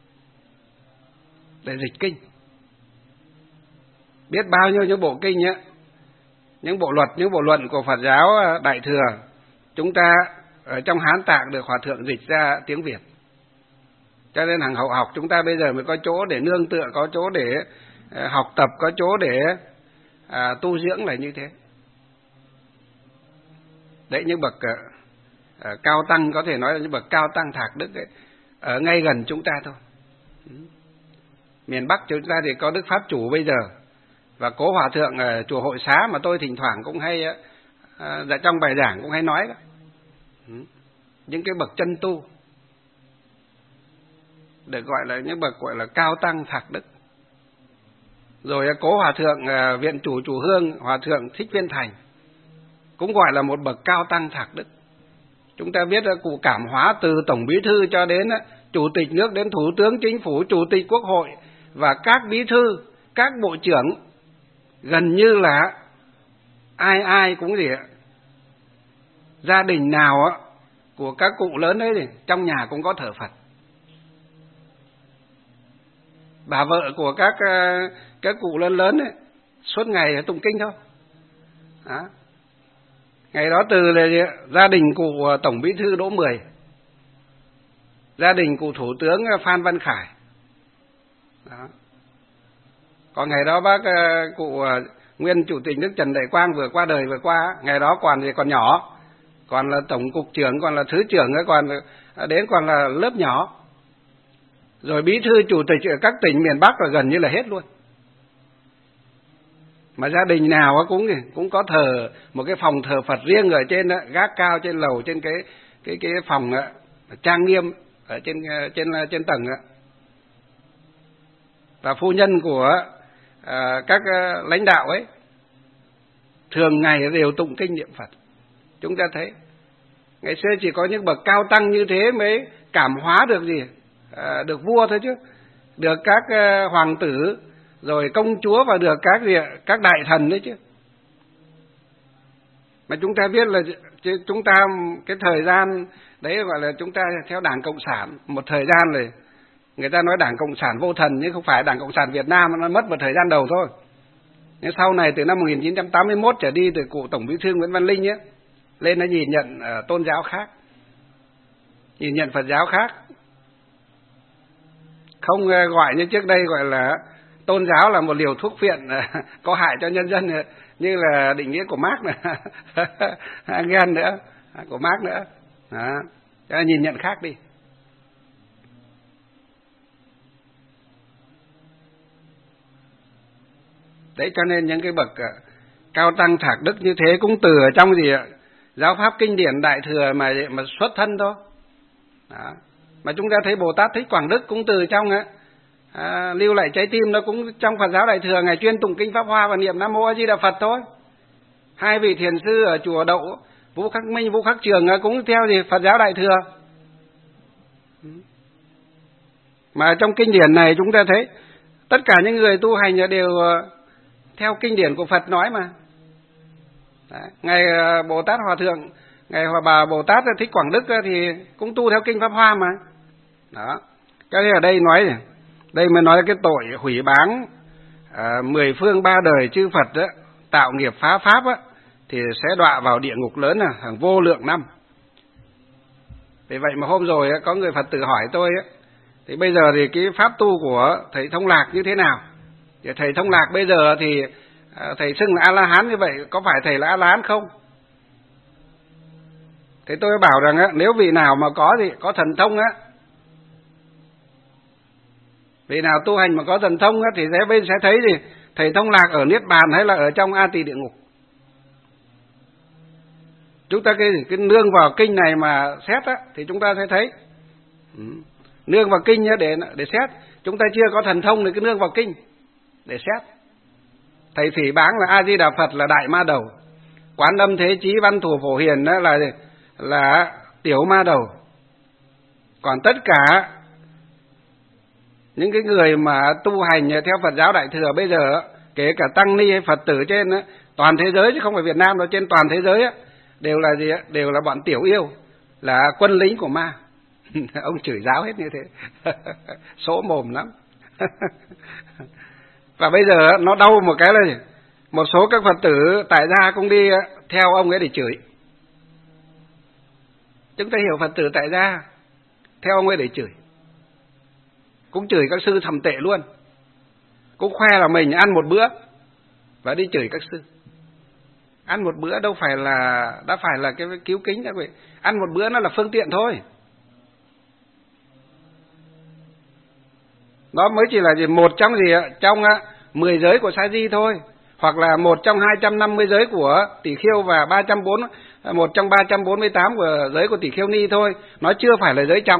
để dịch kinh. Biết bao nhiêu những bộ kinh nhá, những bộ luật, những bộ luận của Phật giáo Đại thừa chúng ta ở trong Hán Tạng được hòa thượng dịch ra tiếng Việt. Cho nên hàng hậu học chúng ta bây giờ mới có chỗ để nương tựa, có chỗ để học tập, có chỗ để à, tu dưỡng là như thế. Đấy, những bậc à, cao tăng, có thể nói là những bậc cao tăng thạc đức ấy, ở ngay gần chúng ta thôi. Miền Bắc chúng ta thì có Đức Pháp Chủ bây giờ, và Cố Hòa thượng ở chùa Hội Xá mà tôi thỉnh thoảng cũng hay à, trong bài giảng cũng hay nói đó. Những cái bậc chân tu được gọi là những bậc gọi là cao tăng thạc đức. Rồi Cố Hòa thượng à, viện chủ Chùa Hương, Hòa thượng Thích Viên Thành cũng gọi là một bậc cao tăng thạc đức. Chúng ta biết là cụ cảm hóa từ tổng bí thư cho đến chủ tịch nước, đến thủ tướng chính phủ, chủ tịch quốc hội và các bí thư, các bộ trưởng, gần như là ai ai cũng gì ạ, gia đình nào á của các cụ lớn đấy thì trong nhà cũng có thờ Phật. Bà vợ của các các cụ lớn lớn ấy suốt ngày tụng kinh thôi. Đó. Ngày đó từ là gia đình cụ tổng bí thư Đỗ Mười, gia đình cụ thủ tướng Phan Văn Khải. Đó. Còn ngày đó bác cụ nguyên chủ tịch nước Trần Đại Quang vừa qua đời vừa qua, ngày đó còn thì còn nhỏ, còn là tổng cục trưởng, còn là thứ trưởng, còn đến còn là lớp nhỏ. Rồi bí thư chủ tịch ở các tỉnh miền Bắc là gần như là hết luôn. Mà gia đình nào cũng cũng có thờ một cái phòng thờ Phật riêng ở trên đó, gác cao trên lầu, trên cái cái cái phòng đó, trang nghiêm ở trên trên trên tầng đó. Và phu nhân của à, các lãnh đạo ấy thường ngày đều tụng kinh niệm Phật. Chúng ta thấy ngày xưa chỉ có những bậc cao tăng như thế mới cảm hóa được gì à, được vua thôi chứ, được các uh, hoàng tử rồi công chúa và được các gì các đại thần đấy chứ. Mà chúng ta biết là chúng ta cái thời gian đấy gọi là chúng ta theo Đảng Cộng sản một thời gian rồi, người ta nói Đảng Cộng sản vô thần, nhưng không phải Đảng Cộng sản Việt Nam, nó mất một thời gian đầu thôi. Nhưng sau này từ năm một nghìn chín trăm tám mươi mốt trở đi, từ cụ Tổng Bí thư Nguyễn Văn Linh ấy lên, nó nhìn nhận uh, tôn giáo khác, nhìn nhận Phật giáo khác, không uh, gọi như trước đây gọi là tôn giáo là một liều thuốc phiện uh, có hại cho nhân dân uh, như là định nghĩa của Marx nữa, Engels nữa, của Marx nữa. Đó. Cho nên nhìn nhận khác đi. Đấy, cho nên những cái bậc uh, cao tăng thạc đức như thế cũng từ ở trong gì ạ? Giáo pháp kinh điển Đại Thừa mà mà xuất thân thôi. Đó. Mà chúng ta thấy Bồ Tát Thích Quảng Đức cũng từ trong á, à, lưu lại trái tim nó cũng trong Phật giáo Đại Thừa, ngày chuyên tụng kinh Pháp Hoa và niệm Nam Mô A Di Đà Phật thôi. Hai vị thiền sư ở chùa Đậu, Vũ Khắc Minh, Vũ Khắc Trường cũng theo gì Phật giáo Đại Thừa. Mà trong kinh điển này chúng ta thấy tất cả những người tu hành đều theo kinh điển của Phật nói mà. Đấy. Ngày Bồ Tát Hòa Thượng, ngày Hòa Bà Bồ Tát Thích Quảng Đức thì cũng tu theo kinh Pháp Hoa mà. Đó. Cái này ở đây nói này, đây mới nói cái tội hủy báng à, mười phương ba đời chư Phật đó, tạo nghiệp phá pháp á, thì sẽ đọa vào địa ngục lớn là hàng vô lượng năm. Vì vậy mà hôm rồi có người Phật tử hỏi tôi á, thì bây giờ thì cái pháp tu của thầy Thông Lạc như thế nào? Thì thầy Thông Lạc bây giờ thì thầy xưng là A-la-hán như vậy, có phải thầy là A-la-hán không? Thì tôi bảo rằng á, nếu vị nào mà có thì có thần thông á, vị nào tu hành mà có thần thông á, thì sẽ bên sẽ thấy gì thầy Thông Lạc ở Niết Bàn hay là ở trong A Tỳ địa ngục. Chúng ta cái, cái nương vào kinh này mà xét á, thì chúng ta sẽ thấy. Ừ. Nương vào kinh để để xét. Chúng ta chưa có thần thông thì cứ nương vào kinh để xét. Thầy phỉ báng là A Di Đà Phật là đại ma đầu, Quán Âm Thế Chí Văn Thù Phổ Hiền đó là là tiểu ma đầu. Còn tất cả những cái người mà tu hành theo Phật giáo Đại Thừa bây giờ, kể cả tăng ni hay Phật tử trên toàn thế giới chứ không phải Việt Nam đâu, trên toàn thế giới đều là gì? Đều là bọn tiểu yêu, là quân lính của ma. Ông chửi giáo hết như thế. Số mồm lắm. Và bây giờ nó đau một cái là gì? Một số các Phật tử tại gia cũng đi theo ông ấy để chửi. Chúng ta hiểu Phật tử tại gia theo ông ấy để chửi, cũng chửi các sư thầm tệ luôn, cũng khoe là mình ăn một bữa và đi chửi các sư. Ăn một bữa đâu phải là đã phải là cái cứu kính đâu vậy. Ăn một bữa nó là phương tiện thôi. Nó mới chỉ là gì một trong gì trong mười giới của Sa Di thôi, hoặc là một trong hai trăm năm mươi giới của Tỷ Khưu và ba trăm bốn một trong ba trăm bốn mươi tám của giới của Tỷ Khưu Ni thôi. Nó chưa phải là giới trọng.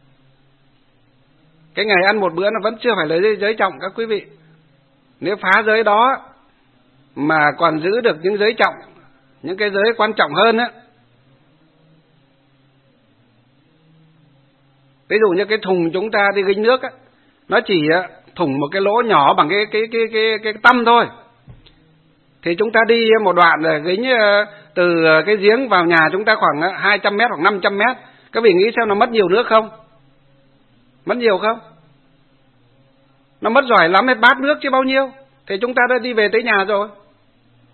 Cái ngày ăn một bữa nó vẫn chưa phải là giới, giới trọng các quý vị. Nếu phá giới đó mà còn giữ được những giới trọng, những cái giới quan trọng hơn á, ví dụ như cái thùng chúng ta đi gánh nước á, nó chỉ thủng một cái lỗ nhỏ bằng cái cái cái cái cái tăm thôi, thì chúng ta đi một đoạn rồi gánh từ cái giếng vào nhà chúng ta khoảng hai trăm mét hoặc năm trăm mét, các vị nghĩ xem nó mất nhiều nước không? Mất nhiều không? Nó mất giỏi lắm hết bát nước chứ bao nhiêu. Thì chúng ta đã đi về tới nhà rồi.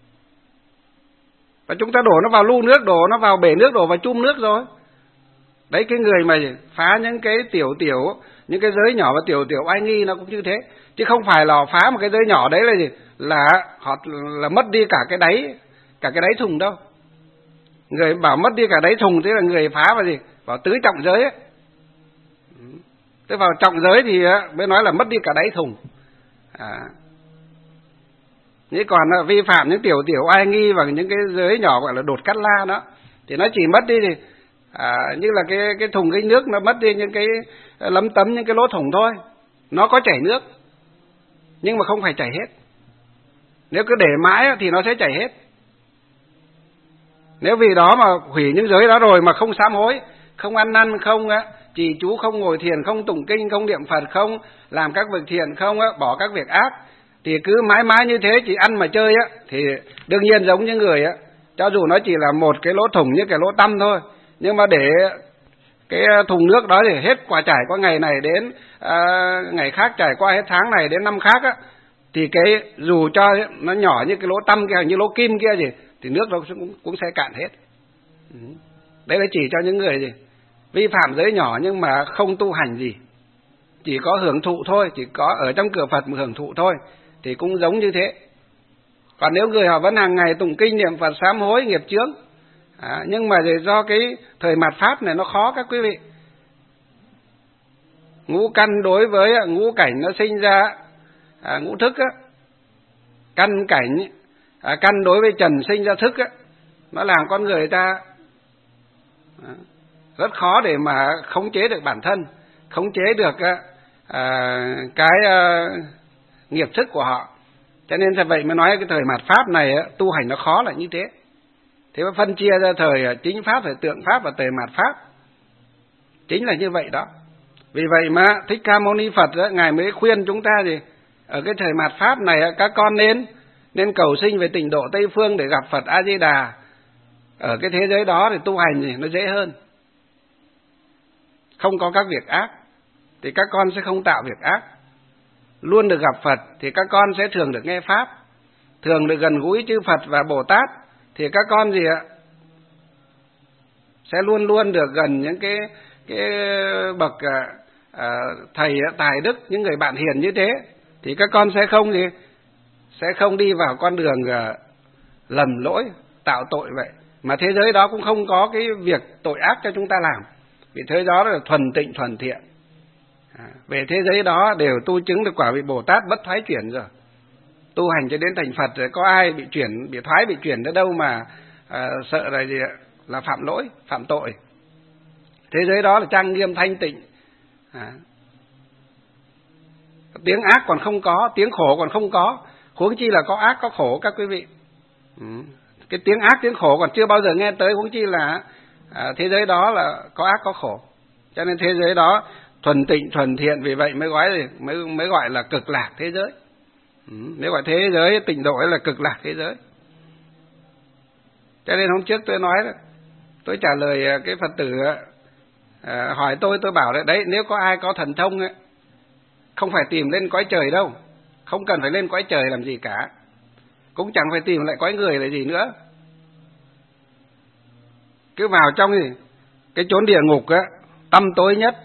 Và chúng ta đổ nó vào lu nước, đổ nó vào bể nước, đổ vào chum nước rồi. Đấy, cái người mà phá những cái tiểu tiểu, những cái giới nhỏ và tiểu tiểu oai nghi nó cũng như thế. Chứ không phải là họ phá một cái giới nhỏ đấy là gì? Là họ là mất đi cả cái đáy, cả cái đáy thùng đâu. Người bảo mất đi cả đáy thùng thế là người phá vào gì? Vào tứ trọng giới ấy. Thế vào trọng giới thì mới nói là mất đi cả đáy thùng. À. Thế còn vi phạm những tiểu tiểu oai nghi và những cái giới nhỏ gọi là đột cát la đó, thì nó chỉ mất đi thì à, như là cái cái thùng cái nước nó mất đi những cái lấm tấm, những cái lỗ thủng thôi. Nó có chảy nước nhưng mà không phải chảy hết. Nếu cứ để mãi thì nó sẽ chảy hết. Nếu vì đó mà hủy những giới đó rồi mà không sám hối, không ăn năn, không trì chú, không ngồi thiền, không tụng kinh, không niệm Phật, không làm các việc thiện, không bỏ các việc ác, thì cứ mãi mãi như thế chỉ ăn mà chơi á, thì đương nhiên giống như người á, cho dù nó chỉ là một cái lỗ thủng như cái lỗ tăm thôi, nhưng mà để cái thùng nước đó thì hết quả trải qua ngày này đến à, ngày khác, trải qua hết tháng này đến năm khác á, thì cái dù cho nó nhỏ như cái lỗ tăm kia, như lỗ kim kia gì, thì nước nó cũng, cũng sẽ cạn hết. Đấy là chỉ cho những người gì vi phạm giới nhỏ nhưng mà không tu hành gì, chỉ có hưởng thụ thôi, chỉ có ở trong cửa Phật mà hưởng thụ thôi, thì cũng giống như thế. Còn nếu người họ vẫn hàng ngày tụng kinh niệm Phật, sám hối nghiệp chướng, à, nhưng mà do cái thời mạt Pháp này nó khó các quý vị. Ngũ căn đối với ngũ cảnh nó sinh ra à, ngũ thức á, căn cảnh à, căn đối với trần sinh ra thức á, nó làm con người ta à, rất khó để mà khống chế được bản thân, khống chế được à, cái à, nghiệp thức của họ. Cho nên là vậy mới nói cái thời mạt Pháp này tu hành nó khó là như thế. Thế mà phân chia ra thời chính Pháp, thời tượng Pháp và thời mạt Pháp, chính là như vậy đó. Vì vậy mà Thích Ca Mâu Ni Phật đó, Ngài mới khuyên chúng ta gì? Ở cái thời mạt Pháp này các con nên nên cầu sinh về tịnh độ Tây Phương để gặp Phật A Di Đà. Ở cái thế giới đó thì tu hành thì nó dễ hơn, không có các việc ác thì các con sẽ không tạo việc ác. Luôn được gặp Phật thì các con sẽ thường được nghe Pháp, thường được gần gũi chư Phật và Bồ Tát, thì các con gì ạ? Sẽ luôn luôn được gần những cái cái bậc à, thầy tài đức, những người bạn hiền như thế, thì các con sẽ không gì? Sẽ không đi vào con đường à, lầm lỗi, tạo tội vậy. Mà thế giới đó cũng không có cái việc tội ác cho chúng ta làm, vì thế giới đó là thuần tịnh thuần thiện. À, về thế giới đó đều tu chứng được quả vị Bồ Tát bất thoái chuyển rồi, tu hành cho đến thành Phật rồi, có ai bị chuyển, bị thoái, bị chuyển đến đâu mà à, sợ là gì là phạm lỗi, phạm tội. Thế giới đó là trang nghiêm thanh tịnh. À, tiếng ác còn không có, tiếng khổ còn không có, huống chi là có ác có khổ các quý vị. Ừ. Cái tiếng ác tiếng khổ còn chưa bao giờ nghe tới, huống chi là à, thế giới đó là có ác có khổ. Cho nên thế giới đó thuần tịnh thuần thiện, vì vậy mới gọi mới mới gọi là cực lạc thế giới. Ừ. Nếu gọi thế giới tịnh độ ấy là cực lạc thế giới. Cho nên hôm trước tôi nói đó, tôi trả lời cái Phật tử à, hỏi tôi, tôi bảo đấy, đấy nếu có ai có thần thông ấy, không phải tìm lên cõi trời đâu, không cần phải lên cõi trời làm gì cả, cũng chẳng phải tìm lại cõi người là gì nữa, cứ vào trong gì cái chốn địa ngục á, tăm tối nhất,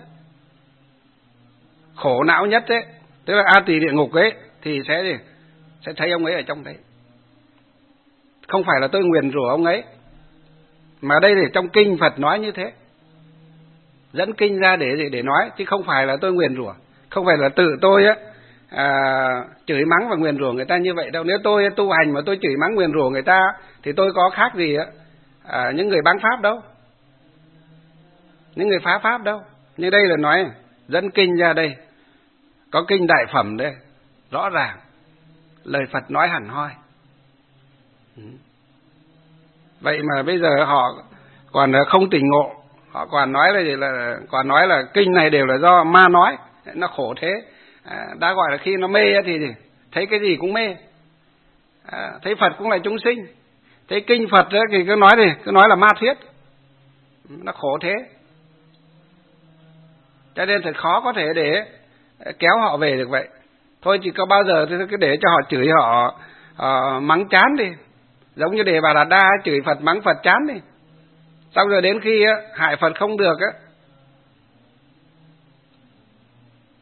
khổ não nhất ấy, tức là A Tỳ địa ngục ấy, thì sẽ gì sẽ thấy ông ấy ở trong đấy. Không phải là tôi nguyền rủa ông ấy, mà đây thì trong kinh Phật nói như thế, dẫn kinh ra để để nói, chứ không phải là tôi nguyền rủa, không phải là tự tôi á à, chửi mắng và nguyền rủa người ta như vậy đâu. Nếu tôi tu hành mà tôi chửi mắng nguyền rủa người ta thì tôi có khác gì á à, những người báng pháp đâu, những người phá pháp đâu. Nhưng đây là nói dẫn kinh ra đây, có kinh đại phẩm đây, rõ ràng lời Phật nói hẳn hoi. Vậy mà bây giờ họ còn không tỉnh ngộ, họ còn nói là gì, là còn nói là kinh này đều là do ma nói, nó khổ thế. À, đã gọi là khi nó mê thì gì? Thấy cái gì cũng mê, à, thấy Phật cũng là chúng sinh, thấy kinh Phật thì cứ nói thì cứ nói là ma thuyết, nó khổ thế. Cho nên thật khó có thể để kéo họ về được vậy. Thôi chỉ có bao giờ thì cứ để cho họ chửi họ, họ mắng chán đi, giống như Đề Bà Đạt Đa chửi Phật mắng Phật chán đi, xong rồi đến khi hại Phật không được á,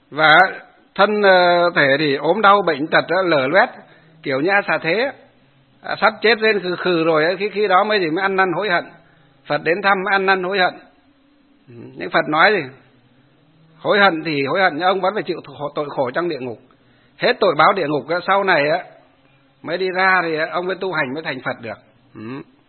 và thân thể thì ốm đau bệnh tật lở loét kiểu như xà thế, à, sắp chết lên khừ khừ rồi ấy, khi khi đó mới gì mới ăn năn hối hận. Phật đến thăm mới ăn năn hối hận. Nhưng Phật nói gì? Hối hận thì hối hận, nhưng ông vẫn phải chịu tội khổ trong địa ngục. Hết tội báo địa ngục sau này á mới đi ra thì ông mới tu hành mới thành Phật được. Ừ.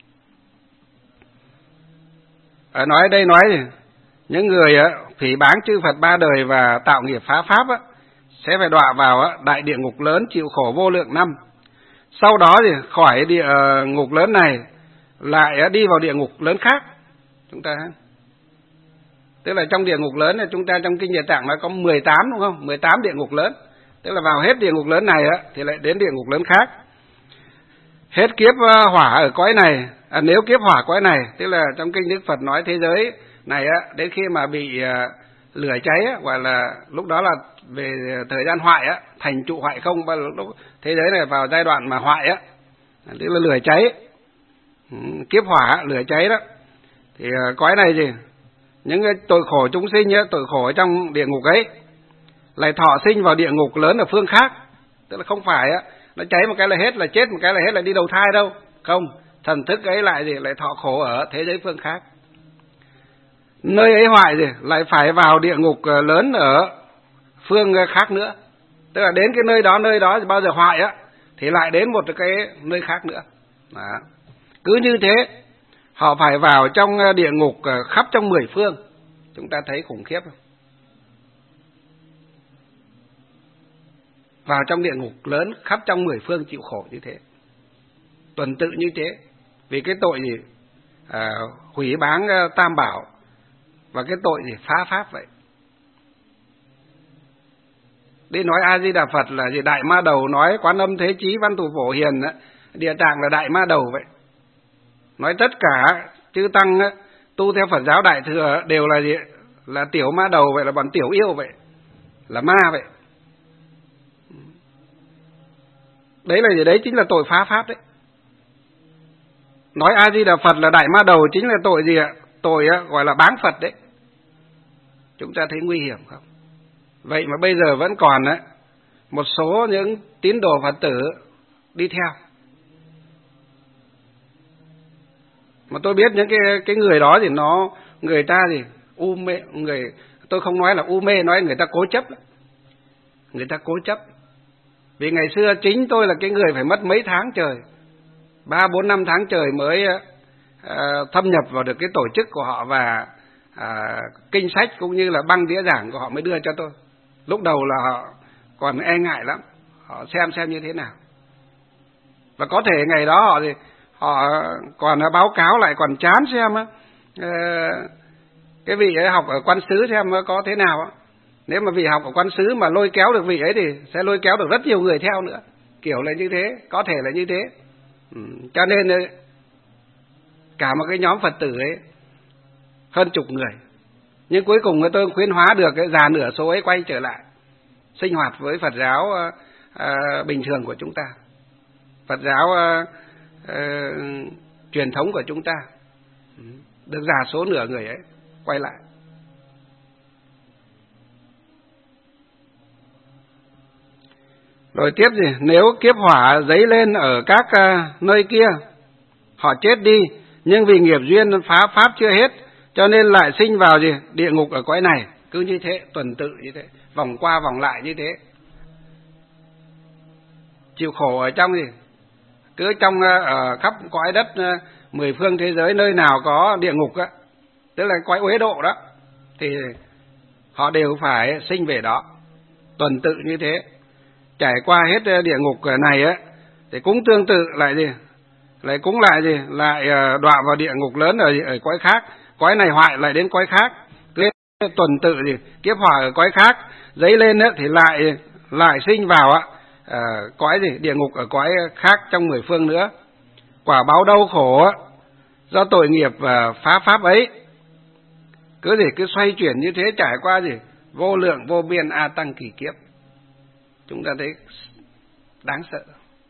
Ở nói đây nói gì? Những người á phỉ báng chư Phật ba đời và tạo nghiệp phá pháp á sẽ phải đọa vào á, đại địa ngục lớn chịu khổ vô lượng năm. Sau đó thì khỏi địa ngục lớn này lại đi vào địa ngục lớn khác. Chúng ta tức là trong địa ngục lớn này chúng ta trong kinh Địa Tạng nói có mười tám đúng không? mười tám địa ngục lớn. Tức là vào hết địa ngục lớn này á thì lại đến địa ngục lớn khác. Hết kiếp hỏa ở cõi này, à, nếu kiếp hỏa cõi này, tức là trong kinh Đức Phật nói thế giới này á, đến khi mà bị uh, lửa cháy á, gọi là lúc đó là về thời gian hoại á, thành trụ hoại không, và lúc thế giới này vào giai đoạn mà hoại á, tức là lửa cháy, kiếp hỏa lửa cháy đó, thì uh, cõi này gì, những cái tội khổ chúng sinh á, tội khổ ở trong địa ngục ấy, lại thọ sinh vào địa ngục lớn ở phương khác, tức là không phải á, nó cháy một cái là hết, là chết một cái là hết, là đi đầu thai đâu, không, thần thức ấy lại gì, lại thọ khổ ở thế giới phương khác. Nơi ấy hoại gì, lại phải vào địa ngục lớn ở phương khác nữa, tức là đến cái nơi đó, nơi đó thì bao giờ hoại á, thì lại đến một cái nơi khác nữa. Đó. Cứ như thế, họ phải vào trong địa ngục khắp trong mười phương. Chúng ta thấy khủng khiếp không? Vào trong địa ngục lớn khắp trong mười phương chịu khổ như thế, tuần tự như thế, vì cái tội gì? À, hủy báng tam bảo, và cái tội gì? Phá pháp vậy. Đi nói A Di Đà Phật là gì? Đại ma đầu, nói Quán Âm Thế Chí Văn Thù Phổ Hiền, Địa Tạng là đại ma đầu vậy. Nói tất cả chư tăng tu theo Phật giáo Đại Thừa đều là gì? Là tiểu ma đầu vậy, là bọn tiểu yêu vậy, là ma vậy. Đấy là gì? Đấy chính là tội phá pháp đấy. Nói A Di Đà Phật là đại ma đầu chính là tội gì ạ? Tội gọi là báng Phật đấy. Chúng ta thấy nguy hiểm không? Vậy mà bây giờ vẫn còn á một số những tín đồ Phật tử đi theo. Mà tôi biết những cái cái người đó thì nó người ta thì u mê, người tôi không nói là u mê, nói người ta cố chấp. Người ta cố chấp. Vì ngày xưa chính tôi là cái người phải mất mấy tháng trời, ba bốn năm tháng trời mới uh, thâm nhập vào được cái tổ chức của họ, và uh, kinh sách cũng như là băng đĩa giảng của họ mới đưa cho tôi. Lúc đầu là họ còn e ngại lắm, họ xem xem như thế nào, và có thể ngày đó họ thì họ còn báo cáo lại còn chán xem uh, cái vị ấy học ở Quan Xứ xem có thế nào. Nếu mà vị học ở Quan Xứ mà lôi kéo được vị ấy thì sẽ lôi kéo được rất nhiều người theo nữa. Kiểu là như thế, có thể là như thế. Ừ, cho nên cả một cái nhóm Phật tử ấy hơn chục người, nhưng cuối cùng tôi khuyến hóa được cái già nửa số ấy quay trở lại sinh hoạt với Phật giáo à, bình thường của chúng ta, Phật giáo à, à, truyền thống của chúng ta. Được già số nửa người ấy quay lại. Rồi tiếp gì? Nếu kiếp hỏa dấy lên ở các uh, nơi kia, họ chết đi, nhưng vì nghiệp duyên phá pháp chưa hết, cho nên lại sinh vào gì? Địa ngục ở cõi này. Cứ như thế, tuần tự như thế, vòng qua vòng lại như thế. Chịu khổ ở trong gì? Cứ trong uh, ở khắp cõi đất uh, mười phương thế giới, nơi nào có địa ngục á, tức là cõi uế độ đó, thì họ đều phải sinh về đó, tuần tự như thế. Trải qua hết địa ngục này á, thì cũng tương tự lại gì, lại cũng lại gì, lại đọa vào địa ngục lớn ở ở cõi khác, cõi này hoại lại đến cõi khác, cứ tuần tự gì, kiếp hỏa ở cõi khác dấy lên á, thì lại lại sinh vào á, à, cõi gì, địa ngục ở cõi khác trong mười phương nữa. Quả báo đau khổ á, do tội nghiệp và phá pháp ấy, cứ gì cứ xoay chuyển như thế, trải qua gì, vô lượng vô biên a tăng kỳ kiếp. Chúng ta thấy đáng sợ.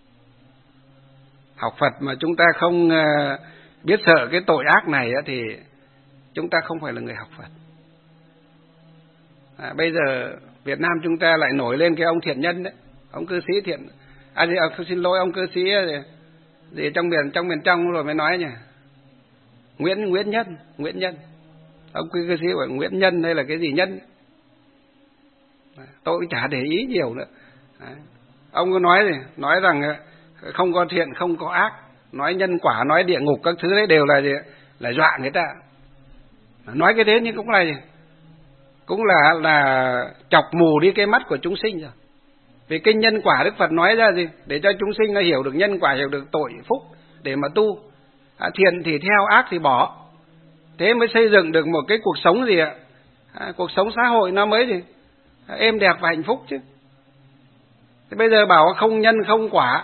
Học Phật mà chúng ta không biết sợ cái tội ác này thì chúng ta không phải là người học Phật. À, bây giờ Việt Nam chúng ta lại nổi lên cái ông thiện nhân đấy, ông cư sĩ thiện, à, gì, à xin lỗi, ông cư sĩ gì, gì trong miền trong miền trong rồi mới nói nhỉ, Nguyễn Nguyễn Nhân, Nguyễn Nhân, ông cư sĩ gọi Nguyễn Nhân hay là cái gì Nhân, tôi cũng chả để ý nhiều nữa. Đấy. Ông có nói gì, nói rằng không có thiện không có ác, nói nhân quả, nói địa ngục các thứ đấy đều là gì, là dọa người ta. Nói cái thế nhưng cũng là gì? Cũng là là chọc mù đi cái mắt của chúng sinh rồi. Vì kinh nhân quả Đức Phật nói ra gì? Để cho chúng sinh nó hiểu được nhân quả, hiểu được tội phúc để mà tu. À, thiện thì theo, ác thì bỏ. Thế mới xây dựng được một cái cuộc sống gì ạ? À, cuộc sống xã hội nó mới gì? À, êm đẹp và hạnh phúc chứ. Thế bây giờ bảo không nhân không quả.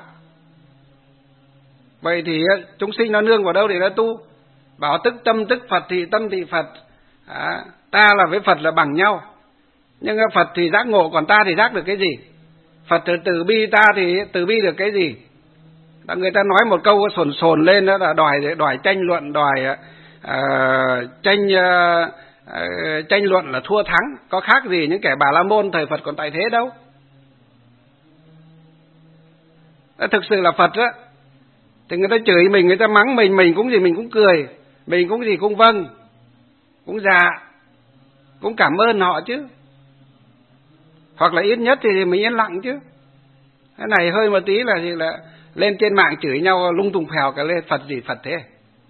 Vậy thì chúng sinh nó nương vào đâu để nó tu? Bảo tức tâm tức Phật thì tâm thì Phật. À, ta là với Phật là bằng nhau. Nhưng Phật thì giác ngộ, còn ta thì giác được cái gì? Phật từ từ bi, ta thì từ bi được cái gì? Đã người ta nói một câu sồn sồn lên đó là đòi đòi tranh luận, đòi uh, tranh uh, uh, tranh luận là thua thắng. Có khác gì những kẻ Bà La Môn thời Phật còn tại thế đâu. Đã thực sự là Phật á, thì người ta chửi mình, người ta mắng mình, mình cũng gì mình cũng cười, mình cũng gì cũng vâng, cũng dạ, cũng cảm ơn họ chứ. Hoặc là ít nhất thì mình yên lặng chứ. Cái này hơi một tí là gì, là lên trên mạng chửi nhau lung tung phèo cả lên, Phật gì Phật thế.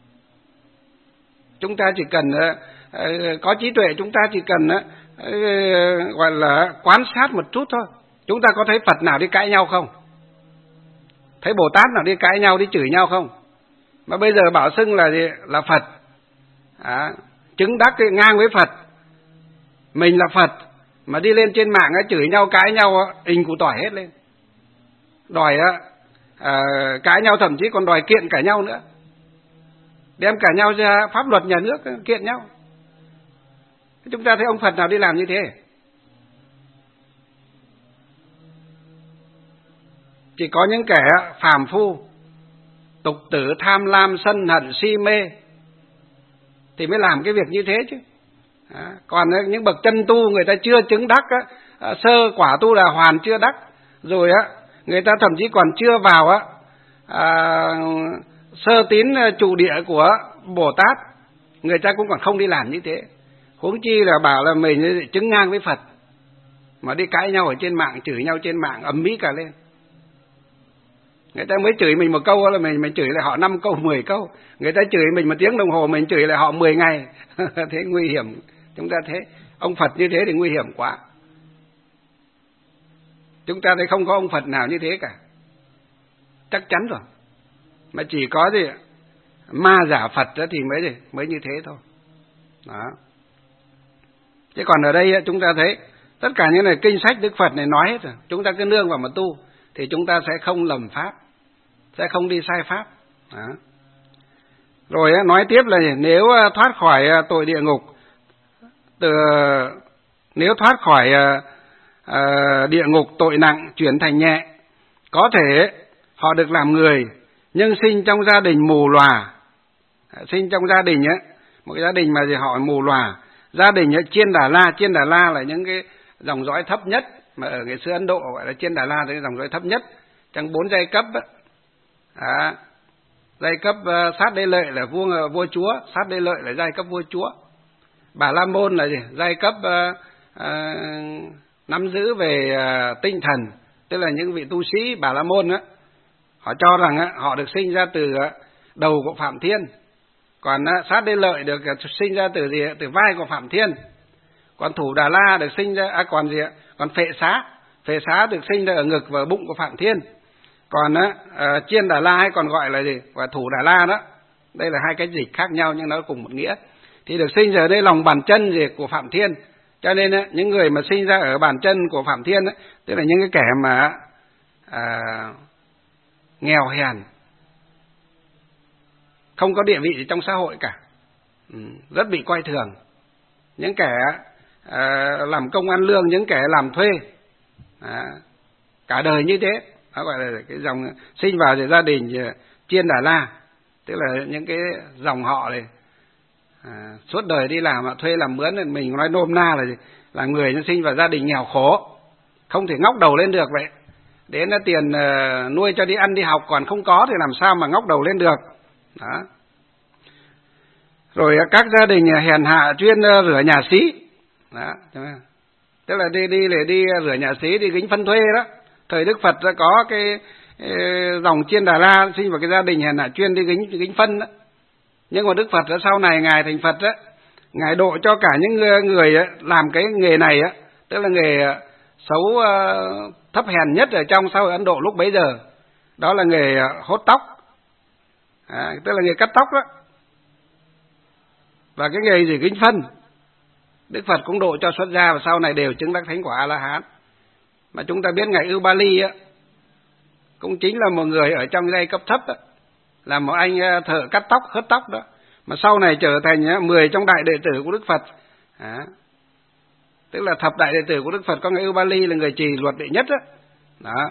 Chúng ta chỉ cần uh, có trí tuệ, chúng ta chỉ cần uh, gọi là quan sát một chút thôi. Chúng ta có thấy Phật nào đi cãi nhau không? Thấy Bồ Tát nào đi cãi nhau, đi chửi nhau không? Mà bây giờ bảo xưng là gì? Là Phật. À, chứng đắc ngang với Phật. Mình là Phật. Mà đi lên trên mạng chửi nhau, cãi nhau, ình củ tỏi hết lên. Đòi à, cãi nhau, thậm chí còn đòi kiện cả nhau nữa. Đem cả nhau ra pháp luật nhà nước kiện nhau. Chúng ta thấy ông Phật nào đi làm như thế? Chỉ có những kẻ phàm phu, tục tử, tham lam, sân hận, si mê thì mới làm cái việc như thế chứ. À, còn những bậc chân tu người ta chưa chứng đắc á, sơ quả tu là hoàn chưa đắc, rồi á người ta thậm chí còn chưa vào á à, sơ tín trụ địa của Bồ Tát, người ta cũng còn không đi làm như thế. Huống chi là bảo là mình chứng ngang với Phật mà đi cãi nhau ở trên mạng, chửi nhau trên mạng ầm ĩ cả lên. Người ta mới chửi mình một câu là mình mình chửi lại họ năm câu, mười câu. Người ta chửi mình một tiếng đồng hồ, mình chửi lại họ mười ngày. Thế nguy hiểm. Chúng ta thấy ông Phật như thế thì nguy hiểm quá. Chúng ta thấy không có ông Phật nào như thế cả. Chắc chắn rồi. Mà chỉ có gì ma giả Phật thì mới gì mới như thế thôi. Đó. Chứ còn ở đây chúng ta thấy tất cả những này kinh sách Đức Phật này nói hết rồi. Chúng ta cứ nương vào mà tu thì chúng ta sẽ không lầm pháp, sẽ không đi sai pháp. Đó. Rồi nói tiếp là nếu thoát khỏi tội địa ngục, từ nếu thoát khỏi uh, địa ngục tội nặng chuyển thành nhẹ, có thể họ được làm người nhưng sinh trong gia đình mù lòa, sinh trong gia đình ấy, một cái gia đình mà gì họ mù lòa, gia đình ấy, Chiên Đà La. Chiên Đà La là những cái dòng dõi thấp nhất mà ở ngày xưa Ấn Độ gọi là Chiên Đà La, là dòng dõi thấp nhất trong bốn giai cấp ấy. À, giai cấp uh, sát đế lợi là vua vua chúa, sát đế lợi là giai cấp vua chúa. Bà La Môn là gì? Giai cấp uh, uh, nắm giữ về uh, tinh thần, tức là những vị tu sĩ Bà La Môn á, họ cho rằng á, họ được sinh ra từ uh, đầu của Phạm Thiên, còn uh, sát đế lợi được uh, sinh ra từ gì? Từ vai của Phạm Thiên. Còn Thủ Đà La được sinh ra, à, còn gì? Còn Phệ Xá, Phệ Xá được sinh ra ở ngực và bụng của Phạm Thiên. Còn á, uh, Chiên Đà La hay còn gọi là gì? Và Thủ Đà La đó. Đây là hai cái dịch khác nhau nhưng nó cùng một nghĩa. Thì được sinh ra ở đây lòng bàn chân gì của Phạm Thiên. Cho nên á, những người mà sinh ra ở bàn chân của Phạm Thiên ấy, tức là những cái kẻ mà à, nghèo hèn, không có địa vị trong xã hội cả, ừ, rất bị coi thường. Những kẻ à, làm công ăn lương, những kẻ làm thuê, à, cả đời như thế. Đó gọi là cái dòng sinh vào thì gia đình Chiên Đà La, tức là những cái dòng họ này À, suốt đời đi làm thuê làm mướn, mình nói nôm na là gì? Là người nó sinh vào gia đình nghèo khổ, không thể ngóc đầu lên được vậy. Đến là tiền uh, nuôi cho đi ăn đi học còn không có thì làm sao mà ngóc đầu lên được. Đó. Rồi các gia đình hèn hạ chuyên uh, rửa nhà xí. Đó. Tức là đi đi để đi rửa nhà xí, đi gính phân thuê đó. Thời Đức Phật có cái uh, dòng Chiên Đà La sinh vào cái gia đình hèn hạ chuyên đi gính gính phân đó. Nhưng mà Đức Phật đó, sau này ngài thành Phật đó, ngài độ cho cả những người, người đó, làm cái nghề này đó, tức là nghề uh, xấu uh, thấp hèn nhất ở trong xã hội Ấn Độ lúc bấy giờ, đó là nghề hốt tóc, à, tức là nghề cắt tóc đó, và cái nghề gì gính phân. Đức Phật cũng độ cho xuất gia và sau này đều chứng đắc thánh quả A La Hán. Mà chúng ta biết ngài Ubali á cũng chính là một người ở trong giai cấp thấp đó, là một anh thợ cắt tóc hớt tóc đó, mà sau này trở thành mười trong đại đệ tử của Đức Phật. À, tức là thập đại đệ tử của Đức Phật có ngài Ubali là người trì luật đệ nhất đó. Đó.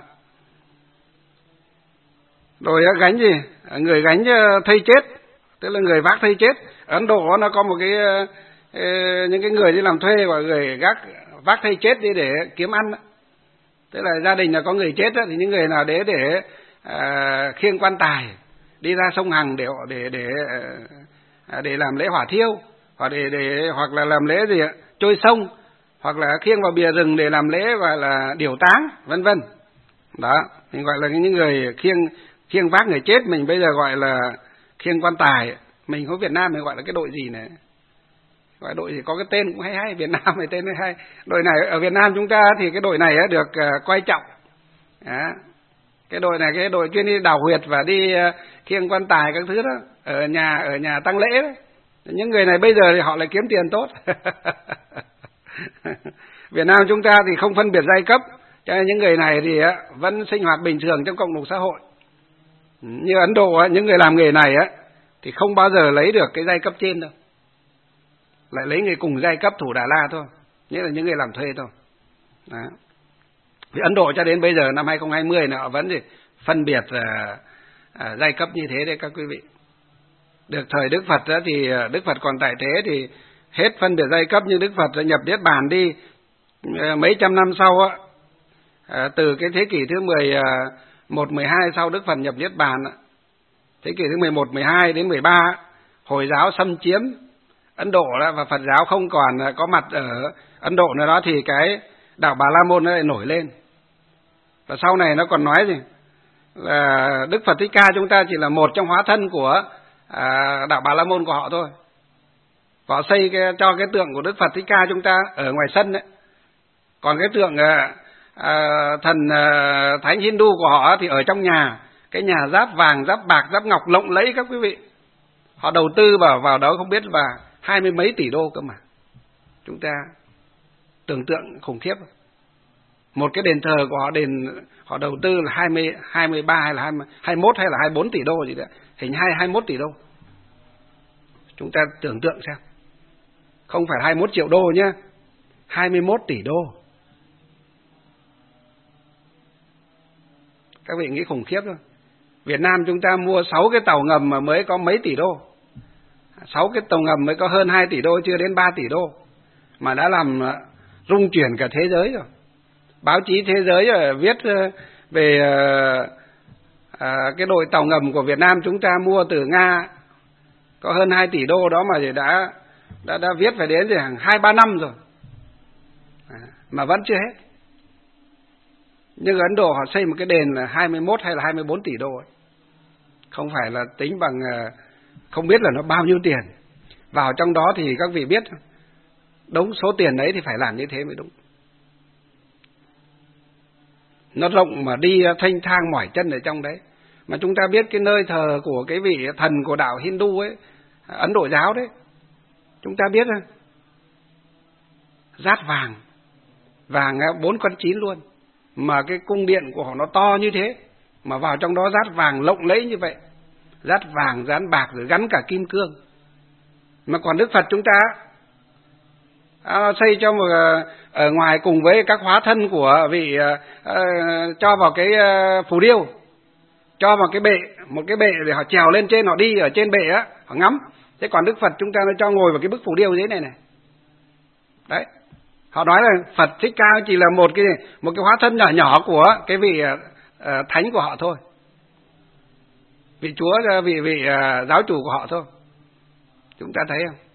Rồi gánh gì? Người gánh thây chết, tức là người vác thây chết. Ở Ấn Độ nó có một cái những cái người đi làm thuê và người gác vác thây chết đi để kiếm ăn đó. Tức là gia đình là có người chết đó, thì những người nào để để à, khiêng quan tài đi ra sông Hằng để để để để làm lễ hỏa thiêu, hoặc để để hoặc là làm lễ gì ạ? Trôi sông, hoặc là khiêng vào bìa rừng để làm lễ gọi là điều táng, vân vân. Đó, mình gọi là những người khiêng khiêng vác người chết, mình bây giờ gọi là khiêng quan tài. Mình có Việt Nam mình gọi là cái đội gì này? Gọi đội gì có cái tên cũng hay hay, Việt Nam thì tên hay hay. Đội này ở Việt Nam chúng ta thì cái đội này được uh, coi trọng. Đó. Cái đội này cái đội chuyên đi đào huyệt và đi uh, khiêng quan tài các thứ đó, ở nhà ở nhà tang lễ đó. Những người này bây giờ thì họ lại kiếm tiền tốt. Việt Nam chúng ta thì không phân biệt giai cấp, cho nên những người này thì uh, vẫn sinh hoạt bình thường trong cộng đồng xã hội. Như Ấn Độ uh, những người làm nghề này uh, thì không bao giờ lấy được cái giai cấp trên đâu, lại lấy người cùng giai cấp Thủ Đà La thôi, nghĩa là những người làm thuê thôi. Đó. Vì Ấn Độ cho đến bây giờ năm hai không hai không nó vẫn gì phân biệt uh, uh, giai cấp như thế đấy các quý vị. Được thời Đức Phật đó thì Đức Phật còn tại thế thì hết phân biệt giai cấp, nhưng Đức Phật nhập Niết Bàn đi uh, mấy trăm năm sau á, uh, từ cái thế kỷ thứ mười một, mười hai sau Đức Phật nhập Niết Bàn, thế kỷ thứ mười một, mười hai đến mười ba, Hồi giáo xâm chiếm Ấn Độ đó, và Phật giáo không còn có mặt ở Ấn Độ nữa đó, thì cái đạo Bà La Môn nó lại nổi lên. Và sau này nó còn nói gì là Đức Phật Thích Ca chúng ta chỉ là một trong hóa thân của à, đạo Bà La Môn của họ thôi. Họ xây cái, cho cái tượng của Đức Phật Thích Ca chúng ta ở ngoài sân đấy, còn cái tượng à, à, thần à, thánh Hindu của họ thì ở trong nhà, cái nhà giáp vàng, giáp bạc, giáp ngọc lộng lẫy các quý vị. Họ đầu tư vào vào đó không biết và hai mươi mấy tỷ đô cơ mà. Chúng ta tưởng tượng khủng khiếp. Một cái đền thờ của họ, đền họ đầu tư là hai mươi, hai mươi ba hay là hai mươi, hai mươi mốt hay là hai mươi bốn tỷ đô gì đó, hình hai mươi mốt tỷ đô. Chúng ta tưởng tượng xem, không phải hai mươi mốt triệu đô nhá, hai mươi mốt tỷ đô. Các vị nghĩ khủng khiếp không? Việt Nam chúng ta mua sáu cái tàu ngầm mà mới có mấy tỷ đô, sáu cái tàu ngầm mới có hơn hai tỷ đô, chưa đến ba tỷ đô, mà đã làm rung chuyển cả thế giới rồi. Báo chí thế giới rồi viết về à, cái đội tàu ngầm của Việt Nam chúng ta mua từ Nga có hơn hai tỷ đô đó, mà thì đã đã đã viết phải đến thì hàng hai ba năm rồi, à, mà vẫn chưa hết. Nhưng Ấn Độ họ xây một cái đền là hai mươi mốt hay là hai mươi bốn tỷ đô ấy. Không phải là tính bằng không biết là nó bao nhiêu tiền. Vào trong đó thì các vị biết đúng số tiền đấy thì phải làm như thế mới đúng. Nó rộng mà đi thanh thang mỏi chân ở trong đấy. Mà chúng ta biết cái nơi thờ của cái vị thần của đạo Hindu ấy, Ấn Độ giáo đấy, chúng ta biết không? Dát vàng, vàng bốn con chín luôn. Mà cái cung điện của họ nó to như thế, mà vào trong đó dát vàng lộng lẫy như vậy, dát vàng dán bạc rồi gắn cả kim cương. Mà còn Đức Phật chúng ta à, xây cho một ở ngoài cùng với các hóa thân của vị à, cho vào cái à, phù điêu, cho vào cái bệ, một cái bệ để họ trèo lên trên, họ đi ở trên bệ á, họ ngắm. Thế còn Đức Phật chúng ta nó cho ngồi vào cái bức phù điêu dưới này này. Đấy. Họ nói là Phật Thích Ca chỉ là một cái một cái hóa thân nhỏ nhỏ của cái vị uh, thánh của họ thôi. Vị chúa, vị vị uh, giáo chủ của họ thôi. Chúng ta thấy không?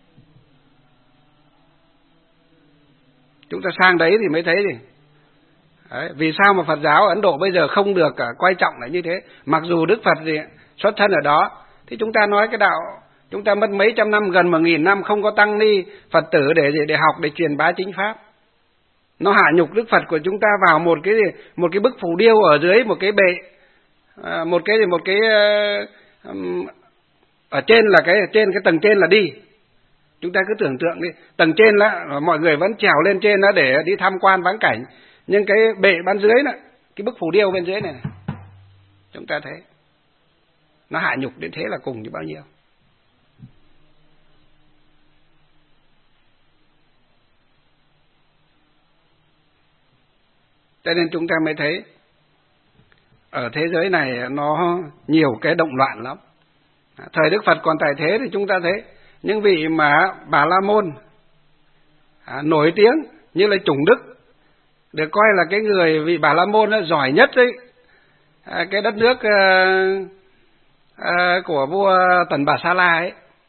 Chúng ta sang đấy thì mới thấy gì? Đấy, vì sao mà Phật giáo Ấn Độ bây giờ không được uh, quan trọng là như thế? Mặc dù Đức Phật gì xuất thân ở đó, thì chúng ta nói cái đạo chúng ta mất mấy trăm năm, gần một nghìn năm không có tăng ni Phật tử để để học, để truyền bá chính pháp. Nó hạ nhục Đức Phật của chúng ta vào một cái một cái bức phù điêu ở dưới một cái bệ, một cái một cái ở trên là cái trên cái tầng trên là đi. Chúng ta cứ tưởng tượng đi, tầng trên là mọi người vẫn trèo lên trên đó để đi tham quan vãng cảnh, nhưng cái bệ bên dưới này, cái bức phù điêu bên dưới này, này chúng ta thấy nó hạ nhục đến thế là cùng như bao nhiêu. Cho nên chúng ta mới thấy ở thế giới này nó nhiều cái động loạn lắm. Thời Đức Phật còn tại thế thì chúng ta thấy những vị mà Bà La Môn à, nổi tiếng như là Chủng Đức, được coi là cái người vị Bà La Môn giỏi nhất đấy, à, cái đất nước à, à, của vua Tần Bà Sa La ấy,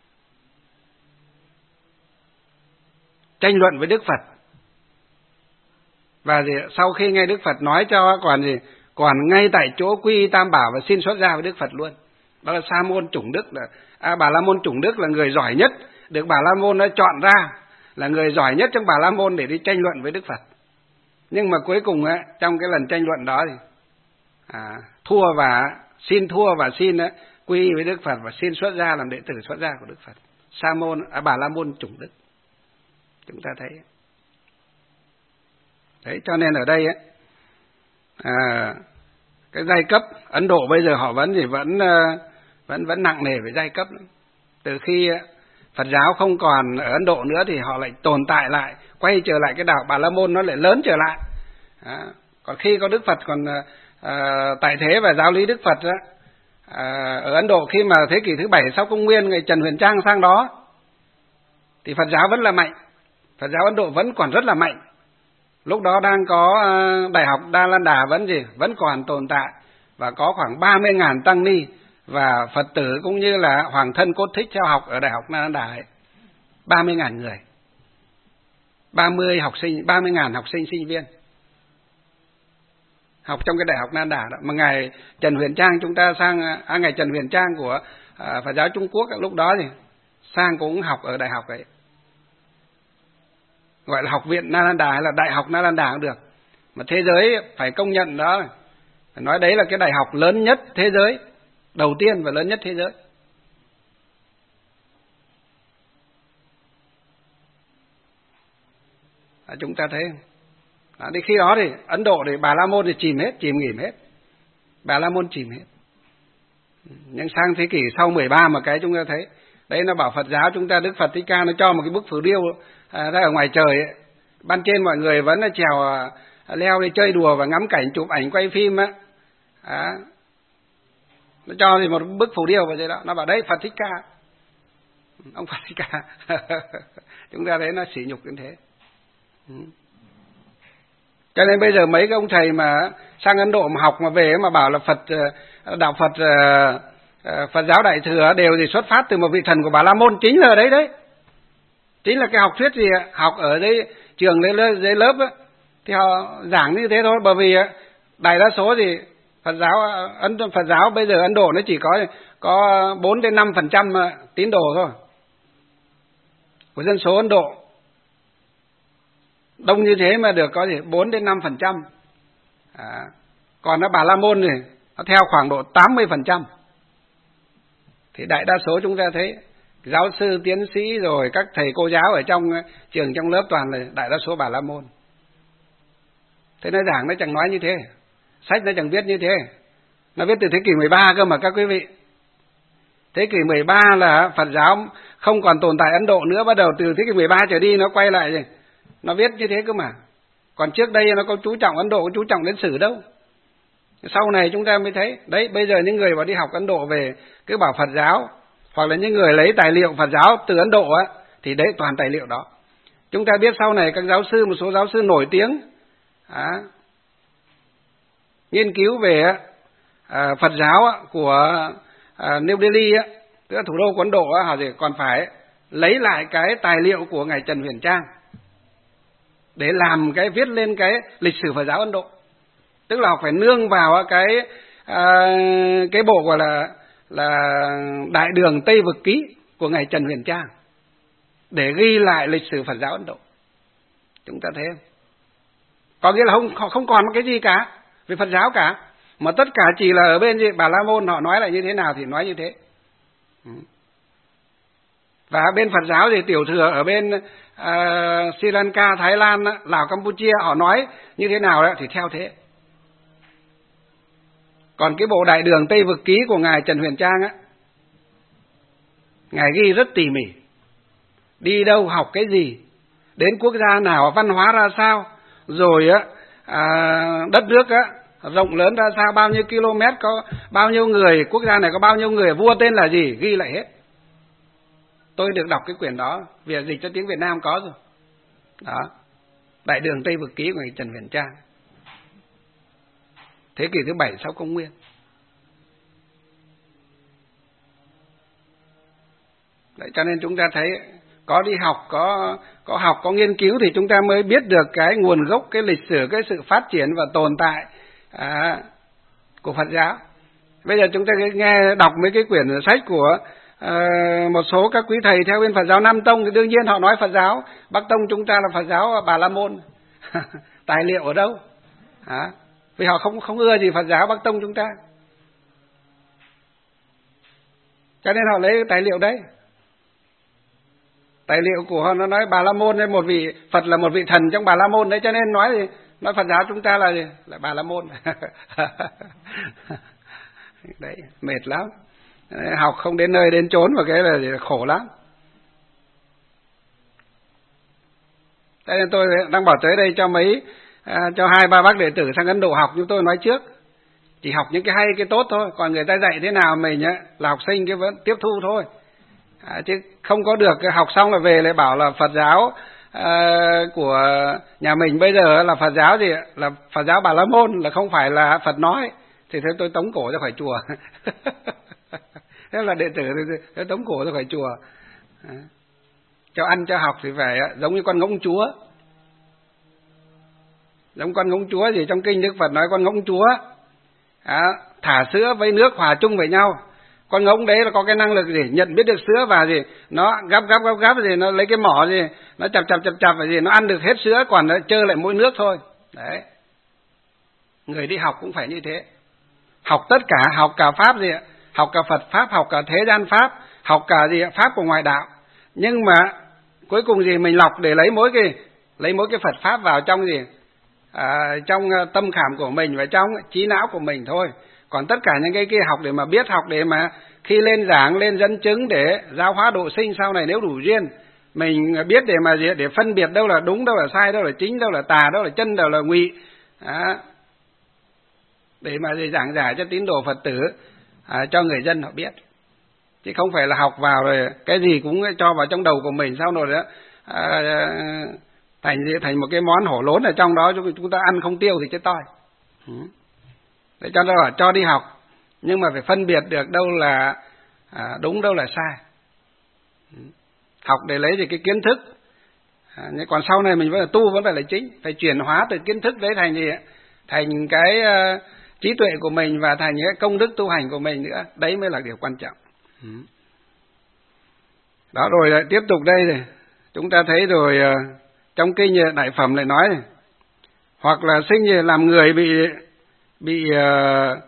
tranh luận với Đức Phật. Và gì, sau khi nghe Đức Phật nói cho còn gì, còn ngay tại chỗ quy Tam Bảo và xin xuất gia với Đức Phật luôn. Đó là Sa môn Chủng Đức, là à, Bà La Môn Chủng Đức là người giỏi nhất, được Bà La Môn đã chọn ra là người giỏi nhất trong Bà La Môn để đi tranh luận với Đức Phật. Nhưng mà cuối cùng á, trong cái lần tranh luận đó thì à, thua và xin thua và xin á, quy với Đức Phật và xin xuất gia làm đệ tử xuất gia của Đức Phật. Sa môn à, Bà La Môn Chủng Đức. Chúng ta thấy. Đấy, cho nên ở đây ấy, à, cái giai cấp Ấn Độ bây giờ họ vẫn thì vẫn vẫn vẫn nặng nề về giai cấp. Từ khi Phật giáo không còn ở Ấn Độ nữa thì họ lại tồn tại lại, quay trở lại cái đạo Bà La Môn nó lại lớn trở lại. À, còn khi có Đức Phật còn à, tại thế và giáo lý Đức Phật đó, à, ở Ấn Độ khi mà thế kỷ thứ bảy sau công nguyên, ngày Trần Huyền Trang sang đó thì Phật giáo vẫn là mạnh. Phật giáo Ấn Độ vẫn còn rất là mạnh. Lúc đó đang có Đại học Đa Lan Đà vẫn gì vẫn còn tồn tại, và có khoảng ba mươi ngàn tăng ni và Phật tử cũng như là hoàng thân cốt thích theo học ở Đại học Đa Lan Đà ấy. ba mươi ngàn người. ba mươi học sinh, ba mươi ngàn học sinh sinh viên học trong cái Đại học Đa Lan Đà đó. Mà ngày Trần Huyền Trang chúng ta sang à, ngày Trần Huyền Trang của à, Phật giáo Trung Quốc lúc đó thì sang cũng học ở đại học ấy. Gọi là học viện Nalanda hay là đại học Nalanda cũng được. Mà thế giới phải công nhận đó, phải nói đấy là cái đại học lớn nhất thế giới, đầu tiên và lớn nhất thế giới. À, chúng ta thấy à, đi khi đó thì Ấn Độ thì Bà La Môn thì chìm hết, chìm nghỉm hết. Bà La Môn chìm hết. Nhưng sang thế kỷ sau mười ba mà cái chúng ta thấy, đấy nó bảo Phật giáo chúng ta, Đức Phật Thích Ca nó cho một cái bức phù điêu à, ra ở ngoài trời ấy. Ban trên mọi người vẫn là trèo à, leo đi chơi đùa và ngắm cảnh, chụp ảnh, quay phim á. À, nó cho thì một bức phù điêu vào dưới đó, nó bảo đấy Phật Thích Ca, ông Phật Thích Ca. Chúng ta thấy nó sỉ nhục như thế. Ừ. Cho nên bây giờ mấy cái ông thầy mà sang Ấn Độ mà học mà về mà bảo là Phật đạo Phật Phật giáo Đại thừa đều thì xuất phát từ một vị thần của Bà La Môn, chính là đấy đấy. Chính là cái học thuyết gì học ở dưới trường dưới lớp, dưới lớp ấy, thì họ giảng như thế thôi, bởi vì đại đa số thì Phật giáo Ấn Phật giáo bây giờ Ấn Độ nó chỉ có có bốn đến năm phần trăm tín đồ thôi của dân số Ấn Độ. Đông như thế mà được có gì bốn đến năm phần trăm. À, còn nó Bà La Môn thì nó theo khoảng độ tám mươi phần trăm. Thì đại đa số chúng ta thấy giáo sư, tiến sĩ rồi các thầy cô giáo ở trong trường, trong lớp toàn là đại đa số Bà La Môn. Thế nó giảng nó chẳng nói như thế, sách nó chẳng viết như thế. Nó viết từ thế kỷ mười ba cơ mà các quý vị. Thế kỷ mười ba là Phật giáo không còn tồn tại Ấn Độ nữa, bắt đầu từ thế kỷ mười ba trở đi nó quay lại rồi. Nó viết như thế cơ mà. Còn trước đây nó có chú trọng Ấn Độ, có chú trọng đến sử đâu. Sau này chúng ta mới thấy, đấy bây giờ những người mà đi học Ấn Độ về cứ bảo Phật giáo hoặc là những người lấy tài liệu Phật giáo từ Ấn Độ á, thì đấy toàn tài liệu đó. Chúng ta biết sau này các giáo sư, một số giáo sư nổi tiếng à, nghiên cứu về à, Phật giáo á, của à, New Delhi á, tức là thủ đô của Ấn Độ á, họ thì còn phải lấy lại cái tài liệu của ngài Trần Huyền Trang để làm cái viết lên cái lịch sử Phật giáo Ấn Độ. Tức là họ phải nương vào cái à, cái bộ gọi là là Đại Đường Tây Vực Ký của ngài Trần Huyền Trang để ghi lại lịch sử Phật giáo Ấn Độ. Chúng ta thấy không? Có nghĩa là không họ không còn cái gì cả về Phật giáo cả, mà tất cả chỉ là ở bên gì Bà La Môn họ nói là như thế nào thì nói như thế. Và bên Phật giáo thì tiểu thừa ở bên uh, Sri Lanka, Thái Lan, Lào, Campuchia họ nói như thế nào đó thì theo thế. Còn cái bộ Đại Đường Tây Vực Ký của ngài Trần Huyền Trang á, ngài ghi rất tỉ mỉ, đi đâu học cái gì, đến quốc gia nào văn hóa ra sao, rồi á à, đất nước á rộng lớn ra sao, bao nhiêu km, có bao nhiêu người, quốc gia này có bao nhiêu người, vua tên là gì, ghi lại hết. Tôi được đọc cái quyển đó, vì dịch cho tiếng Việt Nam có rồi. Đó, Đại Đường Tây Vực Ký của ngài Trần Huyền Trang, thế kỷ thứ bảy sau công nguyên. Đấy, cho nên chúng ta thấy có đi học, có có học, có nghiên cứu thì chúng ta mới biết được cái nguồn gốc, cái lịch sử, cái sự phát triển và tồn tại à, của Phật giáo. Bây giờ chúng ta nghe đọc mấy cái quyển sách của à, một số các quý thầy theo bên Phật giáo Nam Tông thì đương nhiên họ nói Phật giáo Bắc Tông chúng ta là Phật giáo Bà La Môn. Tài liệu ở đâu? À, vì họ không không ưa gì Phật giáo Bắc Tông chúng ta, cho nên họ lấy tài liệu đấy. Tài liệu của họ nó nói Bà La Môn nên một vị Phật là một vị thần trong Bà La Môn đấy, cho nên nói gì nói Phật giáo chúng ta là gì? Là Bà La Môn. Đấy, mệt lắm. Học không đến nơi đến chốn và cái là khổ lắm. Cho nên tôi đang bảo tới đây cho mấy à, cho hai ba bác đệ tử sang Ấn Độ học, như tôi nói trước, chỉ học những cái hay cái tốt thôi, còn người ta dạy thế nào mình á, là học sinh cái vẫn tiếp thu thôi. À, chứ không có được học xong là về lại bảo là Phật giáo à, của nhà mình bây giờ là Phật giáo gì là Phật giáo Bà La Môn, là không phải là Phật nói, thì thế tôi tống cổ ra khỏi chùa. Thế là đệ tử thế tống cổ ra khỏi chùa. À, cho ăn cho học thì phải giống như con ngỗng chúa, giống con ngỗng chúa gì trong kinh Đức Phật nói con ngỗng chúa à, thả sữa với nước hòa chung với nhau. Con ngỗng đấy là có cái năng lực gì nhận biết được sữa và gì nó gắp gắp gắp gắp gì, nó lấy cái mỏ gì nó chập chập chập chập và gì nó ăn được hết sữa, còn nó trơ lại mỗi nước thôi. Đấy, người đi học cũng phải như thế, học tất cả, học cả pháp gì, học cả Phật pháp, học cả thế gian pháp, học cả gì pháp của ngoại đạo, nhưng mà cuối cùng gì mình lọc để lấy mỗi cái lấy mỗi cái Phật pháp vào trong gì à, trong tâm khảm của mình và trong trí não của mình thôi. Còn tất cả những cái kia học để mà biết, học để mà khi lên giảng, lên dẫn chứng để giáo hóa độ sinh sau này nếu đủ duyên, mình biết để mà gì, để phân biệt đâu là đúng, đâu là sai, đâu là chính, đâu là tà, đâu là chân, đâu là ngụy, à, để mà gì giảng giải cho tín đồ Phật tử, à, cho người dân họ biết, chứ không phải là học vào rồi cái gì cũng cho vào trong đầu của mình, sau rồi đó à, thành thành một cái món hổ lốn ở trong đó, chúng ta ăn không tiêu thì chết toi. Ừ. Để cho nó cho đi học, nhưng mà phải phân biệt được đâu là à, đúng, đâu là sai. Học để lấy gì cái kiến thức, à, còn sau này mình vẫn là tu, vẫn phải là chính, phải chuyển hóa từ kiến thức đấy thành gì, thành cái uh, trí tuệ của mình và thành những cái công đức tu hành của mình nữa. Đấy mới là điều quan trọng. Ừ. Đó, rồi lại tiếp tục đây này, chúng ta thấy rồi uh, trong kinh Đại Phẩm lại nói này, hoặc là sinh làm người bị bị uh,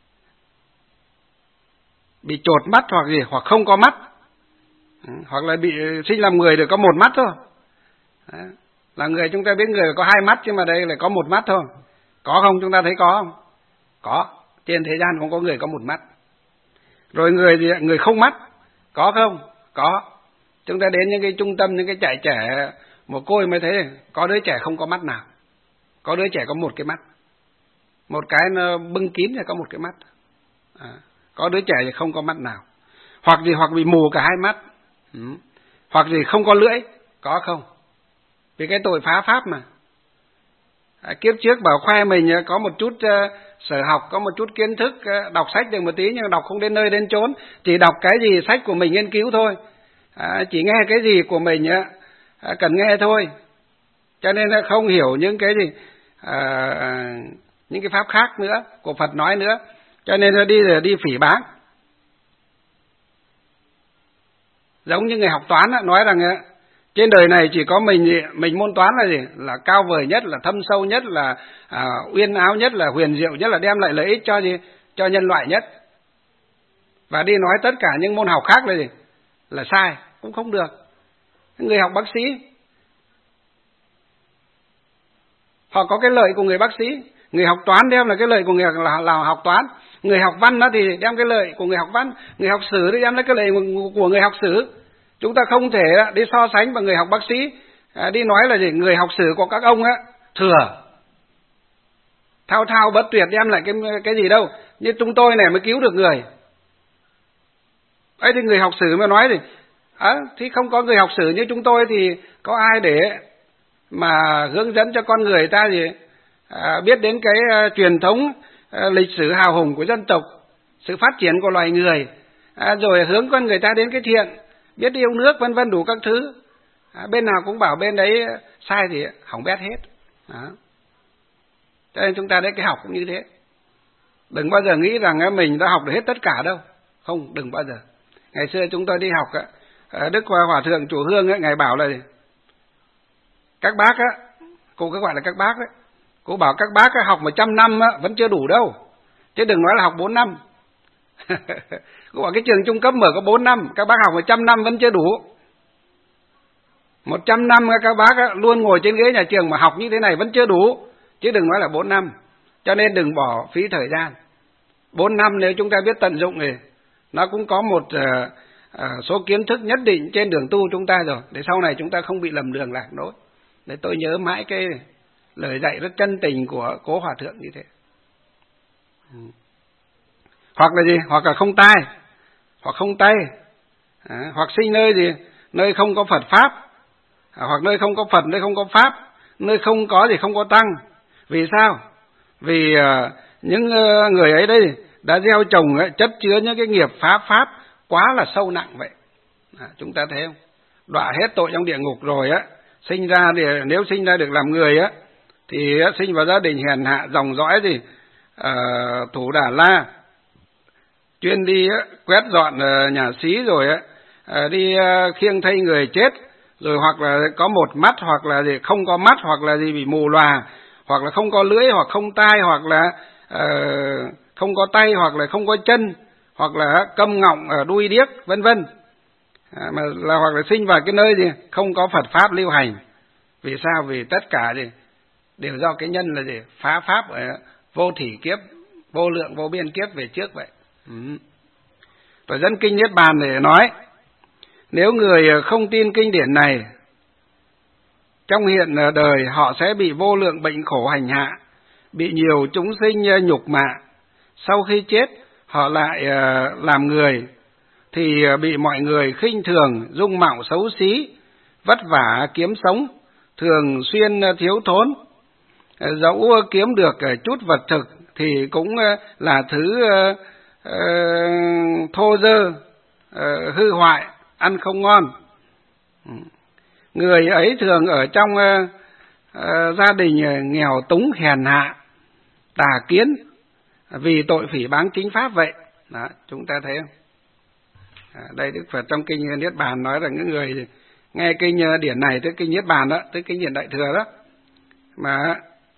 bị chột mắt hoặc gì, hoặc không có mắt, ừ, hoặc là bị sinh làm người được có một mắt thôi. Đó. Là người chúng ta biết người có hai mắt, nhưng mà đây là có một mắt thôi. Có không? Chúng ta thấy có không? Có. Trên thế gian cũng có người có một mắt. Rồi người gì, người không mắt có không? Có. Chúng ta đến những cái trung tâm, những cái trại trẻ mồ côi mới thấy có đứa trẻ không có mắt nào, có đứa trẻ có một cái mắt, một cái nó bưng kín là có một cái mắt, à, có đứa trẻ thì không có mắt nào. Hoặc gì, hoặc bị mù cả hai mắt. Ừ. Hoặc gì không có lưỡi, có không? Vì cái tội phá pháp mà. À, kiếp trước bảo khoe mình có một chút uh, sở học, có một chút kiến thức, uh, đọc sách được một tí nhưng đọc không đến nơi đến chốn, chỉ đọc cái gì sách của mình nghiên cứu thôi, à, chỉ nghe cái gì của mình uh, cần nghe thôi, cho nên là không hiểu những cái gì, uh, những cái pháp khác nữa của Phật nói nữa, cho nên là đi là đi phỉ báng. Giống như người học toán uh, nói rằng uh, trên đời này chỉ có mình mình môn toán là gì? Là cao vời nhất, là thâm sâu nhất, là à, uyên áo nhất, là huyền diệu nhất, là đem lại lợi ích cho gì? Cho nhân loại nhất. Và đi nói tất cả những môn học khác là gì? Là sai, cũng không được. Người học bác sĩ, họ có cái lợi của người bác sĩ. Người học toán đem là cái lợi của người là, là học toán. Người học văn đó thì đem cái lợi của người học văn. Người học sử thì đem lấy cái lợi của người học sử. Chúng ta không thể đi so sánh bằng người học bác sĩ, à, đi nói là gì? Người học sử của các ông á thừa, thao thao bất tuyệt đem lại cái cái gì đâu. Như chúng tôi này mới cứu được người. Ấy thì người học sử mà nói thì à, thì không có người học sử như chúng tôi thì có ai để mà hướng dẫn cho con người ta gì à, biết đến cái uh, truyền thống uh, lịch sử hào hùng của dân tộc, sự phát triển của loài người, à, rồi hướng con người ta đến cái thiện, biết yêu nước vân vân đủ các thứ. À, bên nào cũng bảo bên đấy sai thì hỏng bét hết. Đó. Cho nên chúng ta đấy cái học cũng như thế. Đừng bao giờ nghĩ rằng mình đã học được hết tất cả đâu. Không, đừng bao giờ. Ngày xưa chúng tôi đi học, Đức Hòa Thượng Chủ Hương ấy, Ngài bảo là các bác á, cô cứ gọi là các bác đấy, cô bảo các bác á, học một trăm năm á, vẫn chưa đủ đâu, chứ đừng nói là học bốn năm. Cô bảo cái trường trung cấp mở có bốn năm, các bác học một trăm năm vẫn chưa đủ. Một trăm năm các bác á, luôn ngồi trên ghế nhà trường mà học như thế này vẫn chưa đủ, chứ đừng nói là bốn năm. Cho nên đừng bỏ phí thời gian. Bốn năm nếu chúng ta biết tận dụng thì nó cũng có một uh, uh, số kiến thức nhất định trên đường tu chúng ta rồi, để sau này chúng ta không bị lầm đường lạc lối. Để tôi nhớ mãi cái lời dạy rất chân tình của Cố Hòa Thượng như thế. Ừ. Hoặc là gì? Hoặc là không tai, hoặc không tay, à, hoặc sinh nơi gì? Nơi không có Phật Pháp, à, hoặc nơi không có Phật, nơi không có Pháp, nơi không có gì không có Tăng. Vì sao? Vì uh, những uh, người ấy đây đã gieo trồng uh, chất chứa những cái nghiệp phá Pháp quá là sâu nặng vậy. À, chúng ta thấy không? Đọa hết tội trong địa ngục rồi á, sinh ra thì nếu sinh ra được làm người á, thì uh, sinh vào gia đình hèn hạ, dòng dõi gì uh, Thủ Đà La, chuyên đi uh, quét dọn uh, nhà xí rồi á, uh, đi uh, khiêng thây người chết, rồi hoặc là có một mắt, hoặc là gì không có mắt, hoặc là gì bị mù lòa, hoặc là không có lưỡi, hoặc không tai, hoặc là uh, không có tay, hoặc là không có chân, hoặc là câm ngọng ở đuôi điếc, vân vân. À, mà là hoặc là sinh vào cái nơi gì không có Phật Pháp lưu hành. Vì sao? Vì tất cả gì đều do cái nhân là gì phá Pháp ở vô thỉ kiếp, vô lượng vô biên kiếp về trước vậy. Ừ. Rồi dẫn kinh Niết Bàn để nói, nếu người không tin kinh điển này, trong hiện đời họ sẽ bị vô lượng bệnh khổ hành hạ, bị nhiều chúng sinh nhục mạ. Sau khi chết, họ lại làm người, thì bị mọi người khinh thường, dung mạo xấu xí, vất vả kiếm sống, thường xuyên thiếu thốn. Dẫu kiếm được chút vật thực thì cũng là thứ uh, thô dơ, uh, hư hoại, ăn không ngon. Người ấy thường ở trong uh, uh, gia đình nghèo túng hèn hạ, tà kiến, vì tội phỉ báng chính pháp vậy. Đó, chúng ta thấy không? À, đây Đức Phật trong kinh Niết Bàn nói rằng những người nghe kinh điển này, tức kinh Niết Bàn đó, tức kinh điển Đại Thừa đó, mà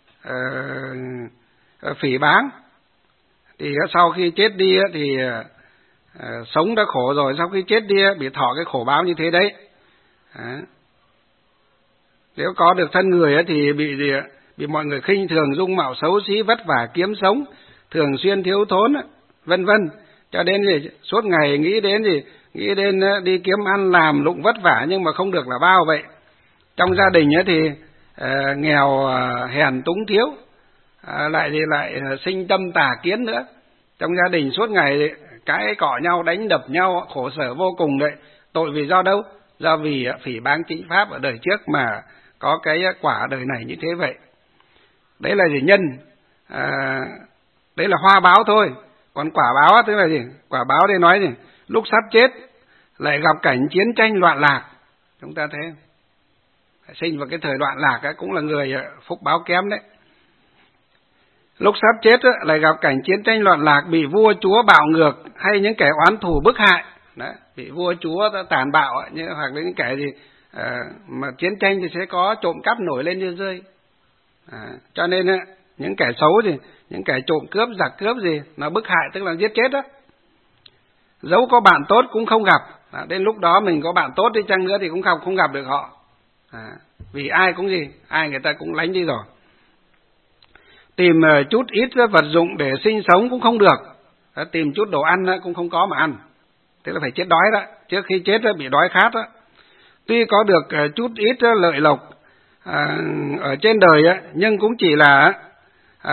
uh, phỉ báng, thì sau khi chết đi thì uh, sống đã khổ rồi, sau khi chết đi bị thọ cái khổ báo như thế đấy. À, nếu có được thân người thì bị gì bị mọi người khinh thường, dung mạo xấu xí, vất vả kiếm sống, thường xuyên thiếu thốn, vân vân. Cho đến gì suốt ngày nghĩ đến gì nghĩ đến đi kiếm ăn làm lụng vất vả nhưng mà không được là bao vậy. Trong gia đình thì uh, nghèo uh, hèn túng thiếu, uh, lại thì lại uh, sinh tâm tà kiến nữa. Trong gia đình suốt ngày cãi cọ nhau, đánh đập nhau, khổ sở vô cùng đấy. Tội vì do đâu? Do vì phỉ báng chính pháp ở đời trước mà có cái quả đời này như thế vậy. Đấy là gì? Nhân. À, đấy là hoa báo thôi. Còn quả báo tức là gì? Quả báo đây nói gì? Lúc sắp chết lại gặp cảnh chiến tranh loạn lạc. Chúng ta thấy sinh vào cái thời loạn lạc ấy, cũng là người phúc báo kém đấy. Lúc sắp chết ấy, lại gặp cảnh chiến tranh loạn lạc, bị vua chúa bạo ngược hay những kẻ oán thù bức hại. Đấy, bị vua chúa tàn bạo ấy, như, hoặc là những kẻ gì à, mà chiến tranh thì sẽ có trộm cắp nổi lên như rơi. À, cho nên ấy, những kẻ xấu gì, những kẻ trộm cướp, giặc cướp gì, nó bức hại tức là giết chết đó. Dẫu có bạn tốt cũng không gặp. À, đến lúc đó mình có bạn tốt đi chăng nữa thì cũng không không gặp được họ. À, vì ai cũng gì, ai người ta cũng lánh đi rồi. Tìm chút ít vật dụng để sinh sống cũng không được. À, tìm chút đồ ăn cũng không có mà ăn. Tức là phải chết đói đó. Trước khi chết bị đói khát đó. Tuy có được chút ít lợi lộc à, ở trên đời nhưng cũng chỉ là à,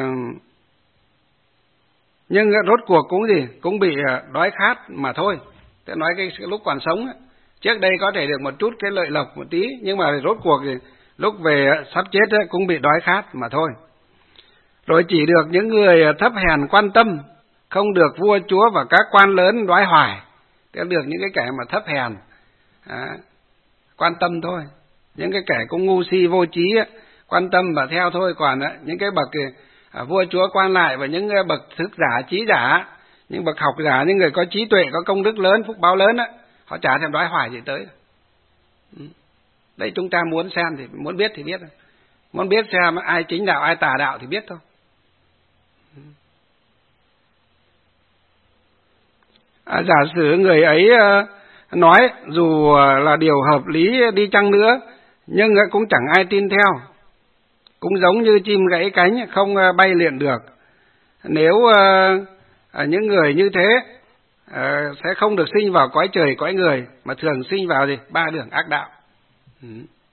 nhưng rốt cuộc cũng gì cũng bị đói khát mà thôi. Tôi nói cái lúc còn sống trước đây có thể được một chút cái lợi lộc một tí, nhưng mà rốt cuộc thì lúc về sắp chết cũng bị đói khát mà thôi. Rồi chỉ được những người thấp hèn quan tâm, không được vua chúa và các quan lớn đoái hoài. Tức được những cái kẻ mà thấp hèn à, quan tâm thôi. Những cái kẻ cũng ngu si vô trí quan tâm và theo thôi. Còn những cái bậc à, vua chúa quan lại và những bậc thức giả, trí giả, những bậc học giả, những người có trí tuệ, có công đức lớn, phúc báo lớn á, họ chả thèm đoái hoài gì tới. Đấy, chúng ta muốn xem thì muốn biết thì biết, muốn biết xem ai chính đạo ai tà đạo thì biết thôi. À, giả sử người ấy nói dù là điều hợp lý đi chăng nữa, nhưng cũng chẳng ai tin theo, cũng giống như chim gãy cánh không bay liền được. Nếu uh, những người như thế uh, sẽ không được sinh vào cõi trời cõi người, mà thường sinh vào gì? Ba đường ác đạo. Ừ.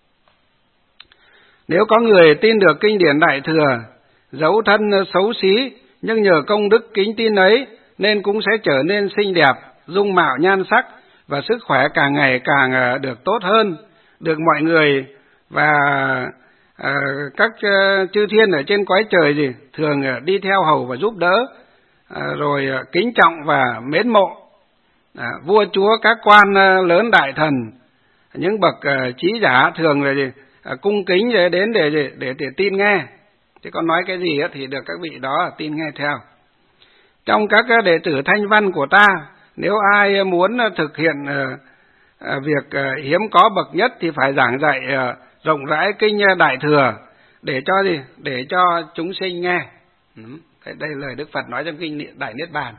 Nếu có người tin được kinh điển Đại Thừa, dẫu thân xấu xí, nhưng nhờ công đức kính tin ấy nên cũng sẽ trở nên xinh đẹp, dung mạo nhan sắc và sức khỏe càng ngày càng được tốt hơn, được mọi người và à, các uh, chư thiên ở trên cõi trời gì thường uh, đi theo hầu và giúp đỡ, à, rồi uh, kính trọng và mến mộ. À, vua chúa, các quan uh, lớn đại thần, những bậc uh, trí giả thường là gì uh, cung kính để đến để, để để để tin nghe. Chứ còn nói cái gì thì được các vị đó tin nghe theo. Trong các đệ tử thanh văn của ta, nếu ai muốn thực hiện việc hiếm có bậc nhất thì phải giảng dạy rộng rãi kinh Đại Thừa để cho gì? Để cho chúng sinh nghe. Đây là lời Đức Phật nói trong kinh Đại Niết Bàn.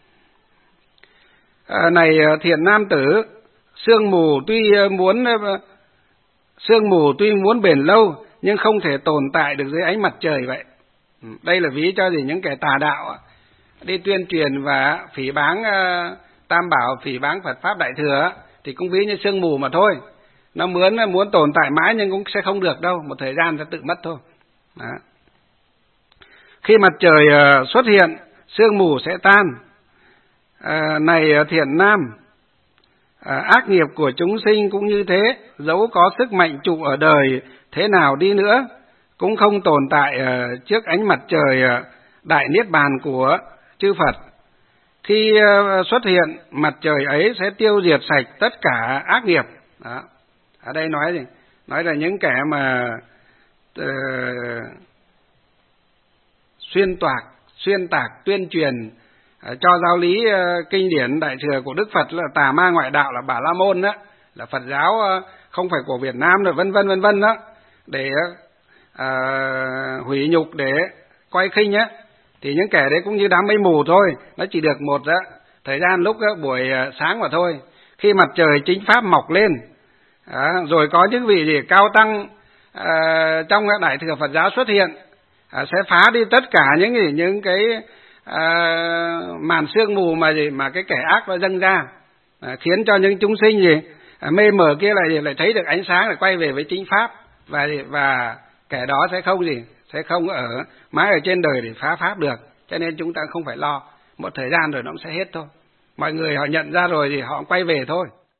À, này thiện nam tử, sương mù tuy muốn sương mù tuy muốn bền lâu nhưng không thể tồn tại được dưới ánh mặt trời vậy. Đây là ví cho gì? Những kẻ tà đạo đi tuyên truyền và phỉ báng uh, Tam Bảo, phỉ báng Phật Pháp Đại Thừa thì cũng ví như sương mù mà thôi. Nó muốn muốn tồn tại mãi nhưng cũng sẽ không được đâu, một thời gian sẽ tự mất thôi. Đó. Khi mặt trời uh, xuất hiện, sương mù sẽ tan. Uh, này thiện nam, uh, ác nghiệp của chúng sinh cũng như thế, dẫu có sức mạnh trụ ở đời thế nào đi nữa, cũng không tồn tại uh, trước ánh mặt trời uh, Đại Niết Bàn của chư Phật. Khi uh, xuất hiện, mặt trời ấy sẽ tiêu diệt sạch tất cả ác nghiệp. Đó. Ở đây nói gì? Nói là những kẻ mà uh, xuyên toạc, xuyên tạc, tuyên truyền uh, cho giáo lý uh, kinh điển Đại Thừa của Đức Phật là tà ma ngoại đạo, là Bà La Môn đó, là Phật giáo uh, không phải của Việt Nam rồi vân vân vân vân đó, để uh, hủy nhục, để coi khinh á, thì những kẻ đấy cũng như đám mây mù thôi, nó chỉ được một đó, thời gian lúc đó, buổi sáng mà thôi. Khi mặt trời chính pháp mọc lên, đó, rồi có những vị gì cao tăng à, trong Đại Thừa Phật giáo xuất hiện, à, sẽ phá đi tất cả những gì những cái à, màn sương mù mà gì mà cái kẻ ác nó dâng ra, à, khiến cho những chúng sinh gì à, mê mờ kia lại lại thấy được ánh sáng, lại quay về với chính pháp, và và kẻ đó sẽ không gì sẽ không ở mãi ở trên đời để phá pháp được. Cho nên chúng ta không phải lo. một thời gian rồi nó cũng sẽ hết thôi. Mọi người họ nhận ra rồi thì họ quay về thôi.